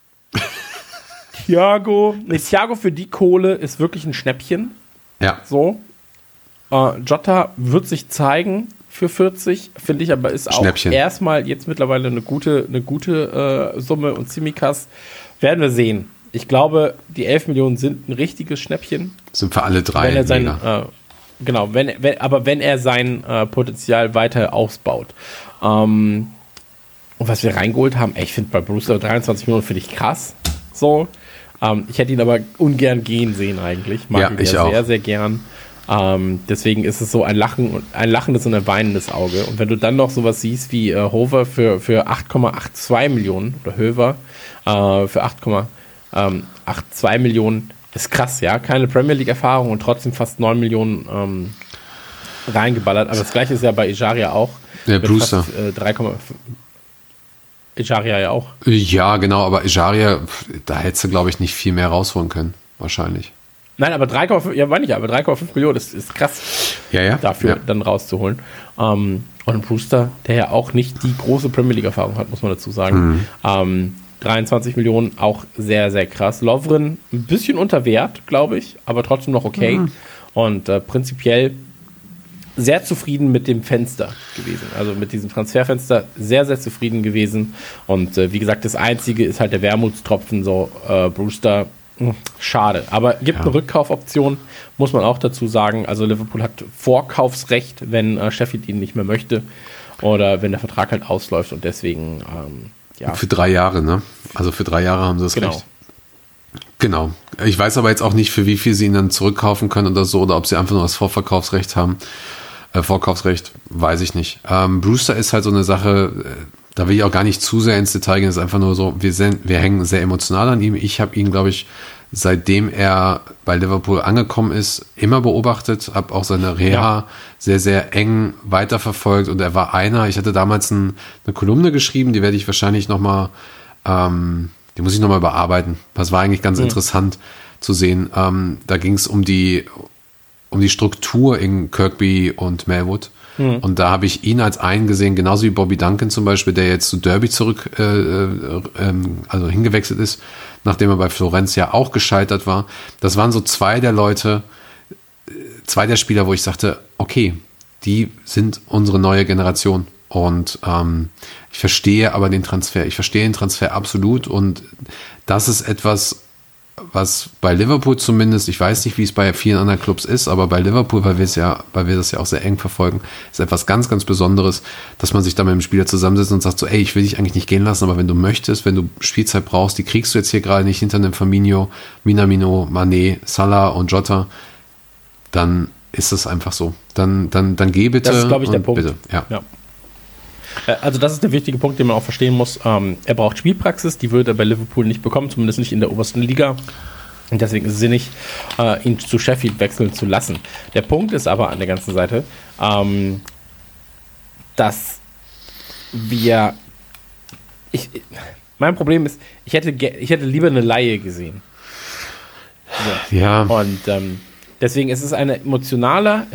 Thiago für die Kohle ist wirklich ein Schnäppchen. Ja. So. Jota wird sich zeigen für 40, finde ich, aber ist auch erstmal jetzt mittlerweile eine gute Summe. Und Tsimikas werden wir sehen. Ich glaube, die 11 Millionen sind ein richtiges Schnäppchen. Sind für alle drei. Wenn er wenn er sein Potenzial weiter ausbaut. Und was wir reingeholt haben, ich finde bei Brewster 23 Millionen finde ich krass. So. Ich hätte ihn aber ungern gehen sehen eigentlich. Mag ihn ja sehr, sehr gern. Deswegen ist es so ein lachendes und ein weinendes Auge. Und wenn du dann noch sowas siehst wie Hover für 8,82 Millionen oder Höver für 8,82 Millionen, ist krass, ja. Keine Premier League-Erfahrung und trotzdem fast 9 Millionen reingeballert. Aber das gleiche ist ja bei Ejaria auch. Der Brewster. 3,5. Ejaria ja auch. Ja, genau, aber Ejaria, da hättest du, glaube ich, nicht viel mehr rausholen können. Wahrscheinlich. Nein, aber 3,5 Millionen ist krass. Ja. Dafür dann rauszuholen. Und Brewster, der ja auch nicht die große Premier League-Erfahrung hat, muss man dazu sagen. 23 Millionen, auch sehr, sehr krass. Lovren, ein bisschen unter Wert, glaube ich, aber trotzdem noch okay. Und prinzipiell sehr zufrieden mit dem Fenster gewesen. Also mit diesem Transferfenster sehr, sehr zufrieden gewesen. Und wie gesagt, das Einzige ist halt der Wermutstropfen, so Brewster, schade. Aber gibt eine Rückkaufoption, muss man auch dazu sagen. Also Liverpool hat Vorkaufsrecht, wenn Sheffield ihn nicht mehr möchte oder wenn der Vertrag halt ausläuft und deswegen, Für 3 Jahre, ne? Also für 3 Jahre haben sie das Recht. Genau. Ich weiß aber jetzt auch nicht, für wie viel sie ihn dann zurückkaufen können oder so, oder ob sie einfach nur das Vorverkaufsrecht haben. Vorkaufsrecht, weiß ich nicht. Brewster ist halt so eine Sache, da will ich auch gar nicht zu sehr ins Detail gehen, es ist einfach nur so, wir hängen sehr emotional an ihm. Ich habe ihn, glaube ich, seitdem er bei Liverpool angekommen ist, immer beobachtet, habe auch seine Reha sehr, sehr eng weiterverfolgt und er war ich hatte damals eine Kolumne geschrieben, die werde ich wahrscheinlich nochmal, die muss ich nochmal bearbeiten. Das war eigentlich ganz interessant zu sehen. Da ging es um die Struktur in Kirkby und Melwood. Und da habe ich ihn als einen gesehen, genauso wie Bobby Duncan zum Beispiel, der jetzt zu Derby zurück also hingewechselt ist, nachdem er bei Florenz ja auch gescheitert war. Das waren so zwei der Spieler, wo ich sagte, okay, die sind unsere neue Generation. Und ich verstehe aber den Transfer. Ich verstehe den Transfer absolut. Und das ist etwas, was bei Liverpool zumindest, ich weiß nicht, wie es bei vielen anderen Clubs ist, aber bei Liverpool, weil wir das ja auch sehr eng verfolgen, ist etwas ganz, ganz Besonderes, dass man sich da mit dem Spieler zusammensetzt und sagt so, ey, ich will dich eigentlich nicht gehen lassen, aber wenn du möchtest, wenn du Spielzeit brauchst, die kriegst du jetzt hier gerade nicht hinter einem Firmino, Minamino, Mané, Salah und Jota, dann ist es einfach so. Dann geh bitte. Das ist, glaube ich, der Punkt. Bitte. Ja. Also das ist der wichtige Punkt, den man auch verstehen muss. Er braucht Spielpraxis, die würde er bei Liverpool nicht bekommen, zumindest nicht in der obersten Liga. Und deswegen ist es sinnig, ihn zu Sheffield wechseln zu lassen. Der Punkt ist aber an der ganzen Seite, dass mein Problem ist, ich hätte lieber eine Leihe gesehen. So. Ja. Und deswegen ist es eher eine emotionale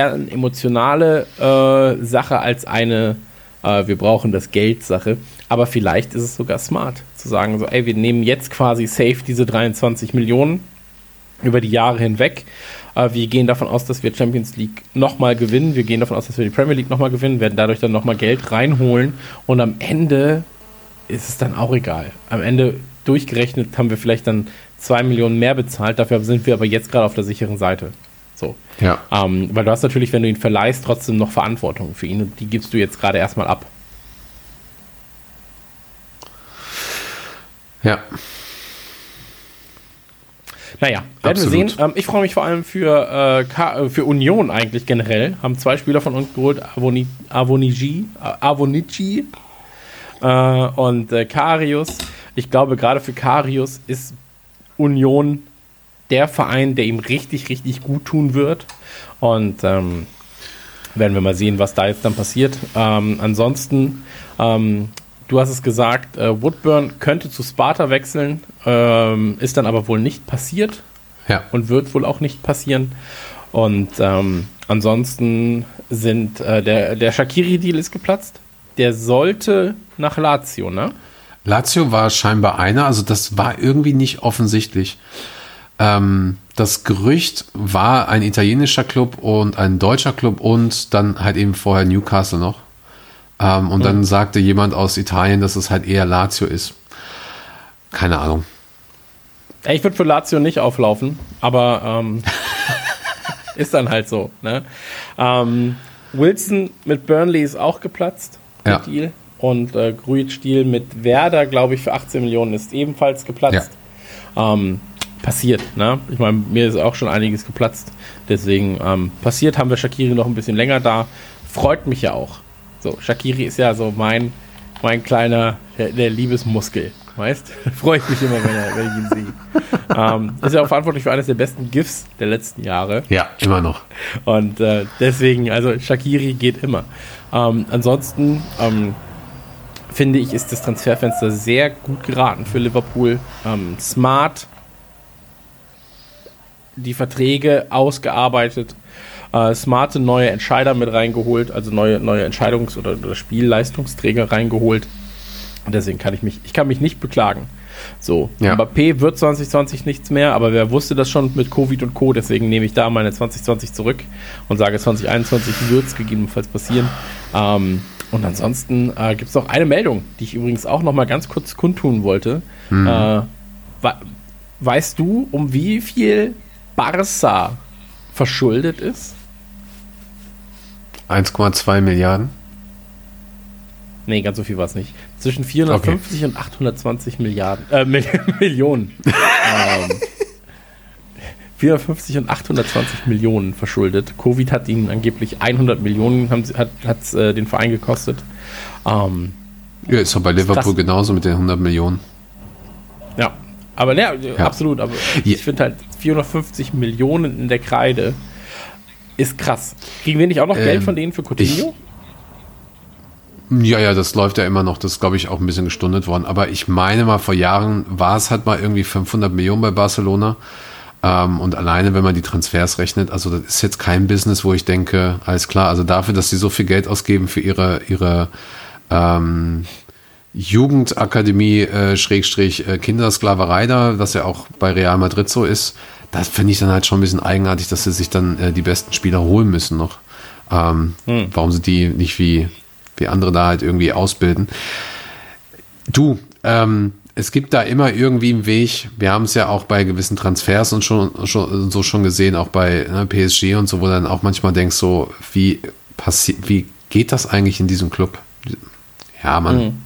Sache als eine wir brauchen das Geld-Sache. Aber vielleicht ist es sogar smart, zu sagen, so, ey, wir nehmen jetzt quasi safe diese 23 Millionen über die Jahre hinweg. Wir gehen davon aus, dass wir Champions League nochmal gewinnen. Wir gehen davon aus, dass wir die Premier League nochmal gewinnen, werden dadurch dann nochmal Geld reinholen. Und am Ende ist es dann auch egal. Am Ende durchgerechnet haben wir vielleicht dann 2 Millionen mehr bezahlt. Dafür sind wir aber jetzt gerade auf der sicheren Seite. So. Ja. Weil du hast natürlich, wenn du ihn verleihst, trotzdem noch Verantwortung für ihn und die gibst du jetzt gerade erstmal ab. Ja. Naja, werden wir sehen. Ich freue mich vor allem für Union eigentlich generell. Haben 2 Spieler von uns geholt, Avonici und Karius. Ich glaube, gerade für Karius ist Union der Verein, der ihm richtig, richtig gut tun wird. Und werden wir mal sehen, was da jetzt dann passiert. Ansonsten, du hast es gesagt, Woodburn könnte zu Sparta wechseln, ist dann aber wohl nicht passiert. Ja. Und wird wohl auch nicht passieren. Und ansonsten sind der Shaqiri-Deal ist geplatzt. Der sollte nach Lazio, ne? Lazio war scheinbar einer, also das war irgendwie nicht offensichtlich. Das Gerücht war ein italienischer Club und ein deutscher Club und dann halt eben vorher Newcastle noch. Und dann sagte jemand aus Italien, dass es halt eher Lazio ist. Keine Ahnung. Ich würde für Lazio nicht auflaufen, aber ist dann halt so. Ne? Wilson mit Burnley ist auch geplatzt. Ja. Deal. Und Grujic-Deal mit Werder, glaube ich, für 18 Millionen ist ebenfalls geplatzt. Ja. Passiert, ne? Ich meine, mir ist auch schon einiges geplatzt. Deswegen passiert, haben wir Shaqiri noch ein bisschen länger da. Freut mich ja auch. So, Shaqiri ist ja so mein kleiner, der Liebesmuskel. Weißt? Freue ich mich immer, wenn ich ihn sehe. Ist ja auch verantwortlich für eines der besten GIFs der letzten Jahre. Ja, immer noch. Und deswegen, also Shaqiri geht immer. Ansonsten finde ich, ist das Transferfenster sehr gut geraten für Liverpool. Smart, die Verträge ausgearbeitet, smarte neue Entscheider mit reingeholt, also neue Entscheidungs- oder Spielleistungsträger reingeholt. Und deswegen kann ich mich nicht beklagen. So, Ja. Mbappé wird 2020 nichts mehr, aber wer wusste das schon mit Covid und Co., deswegen nehme ich da meine 2020 zurück und sage, 2021 wird es gegebenenfalls passieren. Und ansonsten gibt es noch eine Meldung, die ich übrigens auch noch mal ganz kurz kundtun wollte. Weißt du, um wie viel Barca verschuldet ist? 1,2 Milliarden. Nee, ganz so viel war es nicht. Zwischen 450 und 820 Millionen. 450 und 820 Millionen verschuldet. Covid hat ihnen angeblich 100 Millionen, hat den Verein gekostet. Ja, ist doch bei Liverpool genauso mit den 100 Millionen. Ja, aber absolut. Aber ich finde halt 450 Millionen in der Kreide ist krass. Kriegen wir nicht auch noch Geld von denen für Coutinho? Ja, das läuft ja immer noch. Das ist, glaube ich, auch ein bisschen gestundet worden. Aber ich meine mal, vor Jahren war es halt mal irgendwie 500 Millionen bei Barcelona. Und alleine, wenn man die Transfers rechnet, also das ist jetzt kein Business, wo ich denke, alles klar, also dafür, dass sie so viel Geld ausgeben für ihre Jugendakademie Kindersklaverei da, was ja auch bei Real Madrid so ist, das finde ich dann halt schon ein bisschen eigenartig, dass sie sich dann die besten Spieler holen müssen noch. Warum sie die nicht wie andere da halt irgendwie ausbilden. Es gibt da immer irgendwie einen Weg. Wir haben es ja auch bei gewissen Transfers und schon gesehen, auch bei PSG und so, wo dann auch manchmal denkst so, wie geht das eigentlich in diesem Club? Ja, Mann.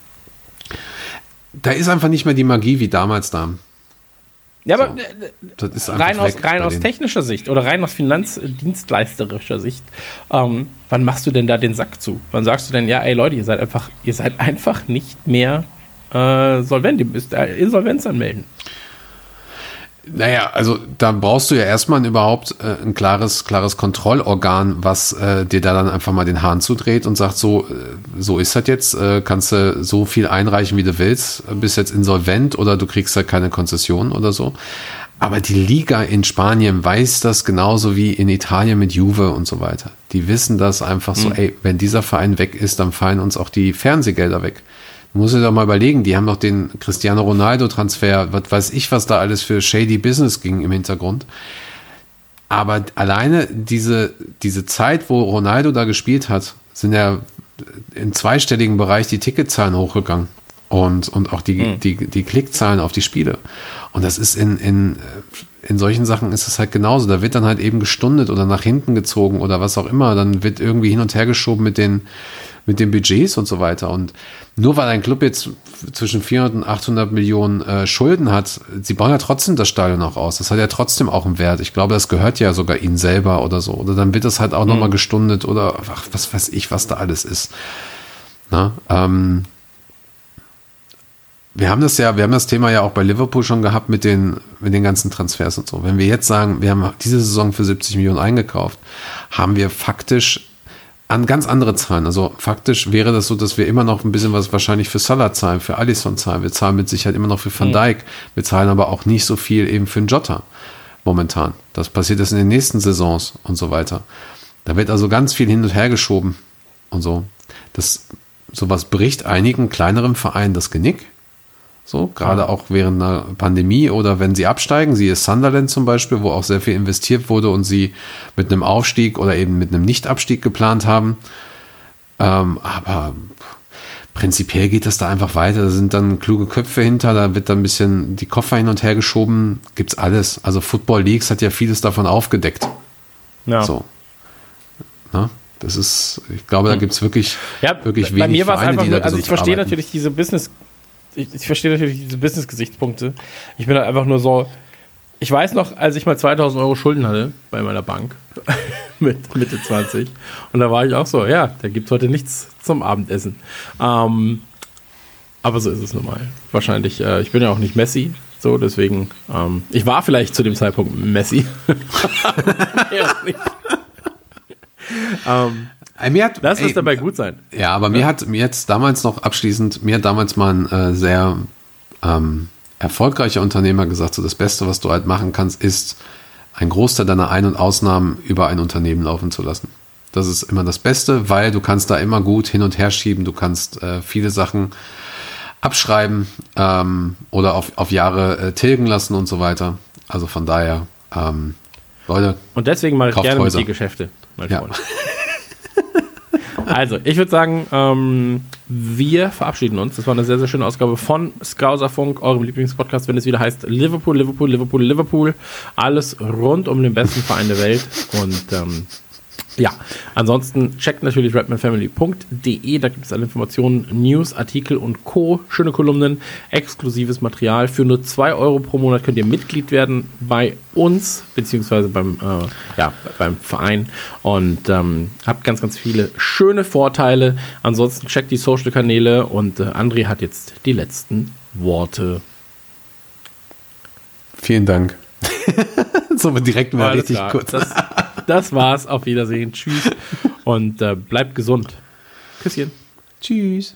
Da ist einfach nicht mehr die Magie wie damals da. Ja, aber das ist rein aus technischer Sicht oder rein aus finanzdienstleisterischer Sicht, wann machst du denn da den Sack zu? Wann sagst du denn, ja, ey Leute, ihr seid einfach nicht mehr solvent, ihr müsst Insolvenz anmelden? Naja, also da brauchst du ja erstmal überhaupt ein klares Kontrollorgan, was dir da dann einfach mal den Hahn zudreht und sagt, so ist das jetzt, kannst du so viel einreichen, wie du willst, bist jetzt insolvent oder du kriegst halt keine Konzession oder so. Aber die Liga in Spanien weiß das genauso wie in Italien mit Juve und so weiter. Die wissen das einfach so, ey, wenn dieser Verein weg ist, dann fallen uns auch die Fernsehgelder weg. Du musst dir doch mal überlegen, die haben noch den Cristiano Ronaldo-Transfer, was weiß ich, was da alles für shady Business ging im Hintergrund. Aber alleine diese Zeit, wo Ronaldo da gespielt hat, sind ja im zweistelligen Bereich die Ticketzahlen hochgegangen und auch die Klickzahlen auf die Spiele. Und das ist in solchen Sachen ist es halt genauso. Da wird dann halt eben gestundet oder nach hinten gezogen oder was auch immer. Dann wird irgendwie hin und her geschoben mit den Budgets und so weiter. Und nur weil ein Club jetzt zwischen 400 und 800 Millionen Schulden hat, sie bauen ja trotzdem das Stadion auch aus. Das hat ja trotzdem auch einen Wert. Ich glaube, das gehört ja sogar ihnen selber oder so. Oder dann wird das halt auch nochmal gestundet oder was weiß ich, was da alles ist. Na, wir haben das Thema ja auch bei Liverpool schon gehabt mit den ganzen Transfers und so. Wenn wir jetzt sagen, wir haben diese Saison für 70 Millionen eingekauft, haben wir faktisch an ganz andere Zahlen. Also faktisch wäre das so, dass wir immer noch ein bisschen was wahrscheinlich für Salah zahlen, für Alisson zahlen. Wir zahlen mit Sicherheit immer noch für Van Dijk. Wir zahlen aber auch nicht so viel eben für einen Jota momentan. Das passiert jetzt in den nächsten Saisons und so weiter. Da wird also ganz viel hin und her geschoben und so. Sowas bricht einigen kleineren Vereinen das Genick. So, gerade auch während einer Pandemie oder wenn sie absteigen, siehe Sunderland zum Beispiel, wo auch sehr viel investiert wurde und sie mit einem Aufstieg oder eben mit einem Nicht-Abstieg geplant haben. Aber prinzipiell geht das da einfach weiter. Da sind dann kluge Köpfe hinter, da wird dann ein bisschen die Koffer hin und her geschoben. Gibt's alles. Also Football Leagues hat ja vieles davon aufgedeckt. Ja. So. Na? Das ist, ich glaube, da gibt's wirklich wenig bei mir Vereine, einfach die da also ich verstehe arbeiten. natürlich diese Business-Gesichtspunkte. Ich bin halt einfach nur so, ich weiß noch, als ich mal 2000 Euro Schulden hatte bei meiner Bank mit Mitte 20 und da war ich auch so, ja, da gibt es heute nichts zum Abendessen. Aber so ist es nun mal. Wahrscheinlich, ich bin ja auch nicht Messi, so, deswegen, ich war vielleicht zu dem Zeitpunkt Messi. Lass es dabei gut sein. Ja, aber mir hat damals mal ein sehr erfolgreicher Unternehmer gesagt, so das Beste, was du halt machen kannst, ist, einen Großteil deiner Ein- und Ausnahmen über ein Unternehmen laufen zu lassen. Das ist immer das Beste, weil du kannst da immer gut hin und her schieben, du kannst viele Sachen abschreiben oder auf Jahre tilgen lassen und so weiter. Also von daher, Leute. Und deswegen mache ich gerne Häuser. mit die Geschäfte, mein Freund. Also, ich würde sagen, wir verabschieden uns. Das war eine sehr, sehr schöne Ausgabe von Skauserfunk, eurem Lieblingspodcast, wenn es wieder heißt Liverpool, Liverpool, Liverpool, Liverpool. Alles rund um den besten Verein der Welt. Und ja, ansonsten checkt natürlich redmanfamily.de, da gibt es alle Informationen, News, Artikel und Co. Schöne Kolumnen, exklusives Material. Für nur 2 Euro pro Monat könnt ihr Mitglied werden bei uns, beziehungsweise beim Verein und habt ganz, ganz viele schöne Vorteile. Ansonsten checkt die Social-Kanäle und André hat jetzt die letzten Worte. Vielen Dank. So direkt mal richtig klar. kurz. Das war's. Auf Wiedersehen. Tschüss. Und bleibt gesund. Küsschen. Tschüss.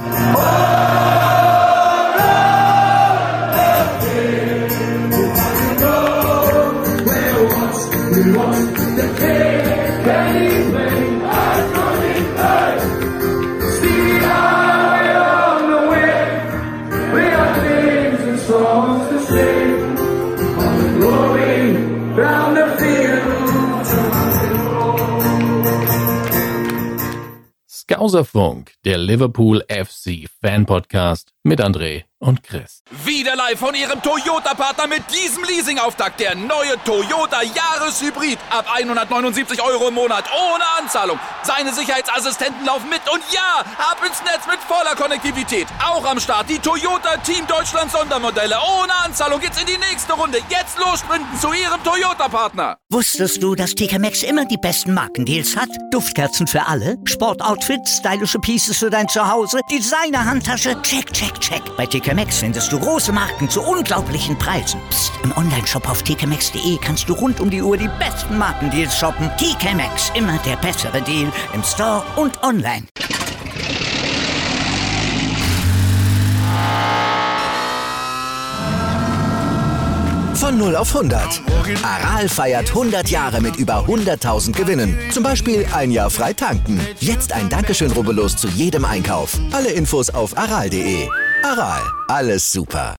Skauserfunk, der Liverpool FC Fan Podcast mit André und Chris. Wieder live von Ihrem Toyota-Partner mit diesem Leasing-Auftakt. Der neue Toyota Jahreshybrid. Ab 179 € im Monat. Ohne Anzahlung. Seine Sicherheitsassistenten laufen mit. Und ja, ab ins Netz mit voller Konnektivität. Auch am Start die Toyota Team Deutschland Sondermodelle. Ohne Anzahlung geht's in die nächste Runde. Jetzt los sprinten zu Ihrem Toyota-Partner. Wusstest du, dass TK Maxx immer die besten Markendeals hat? Duftkerzen für alle, Sportoutfits, stylische Pieces für dein Zuhause, Designer-Handtasche, check, check, check. Bei TK Maxx findest du große Marken zu unglaublichen Preisen. Psst. Im Onlineshop auf tkmaxx.de kannst du rund um die Uhr die besten Markendeals shoppen. TK Maxx, immer der bessere Deal im Store und online. Von 0 auf 100. Aral feiert 100 Jahre mit über 100.000 Gewinnen. Zum Beispiel ein Jahr frei tanken. Jetzt ein Dankeschön, rubbellos zu jedem Einkauf. Alle Infos auf aral.de. Aral, alles super.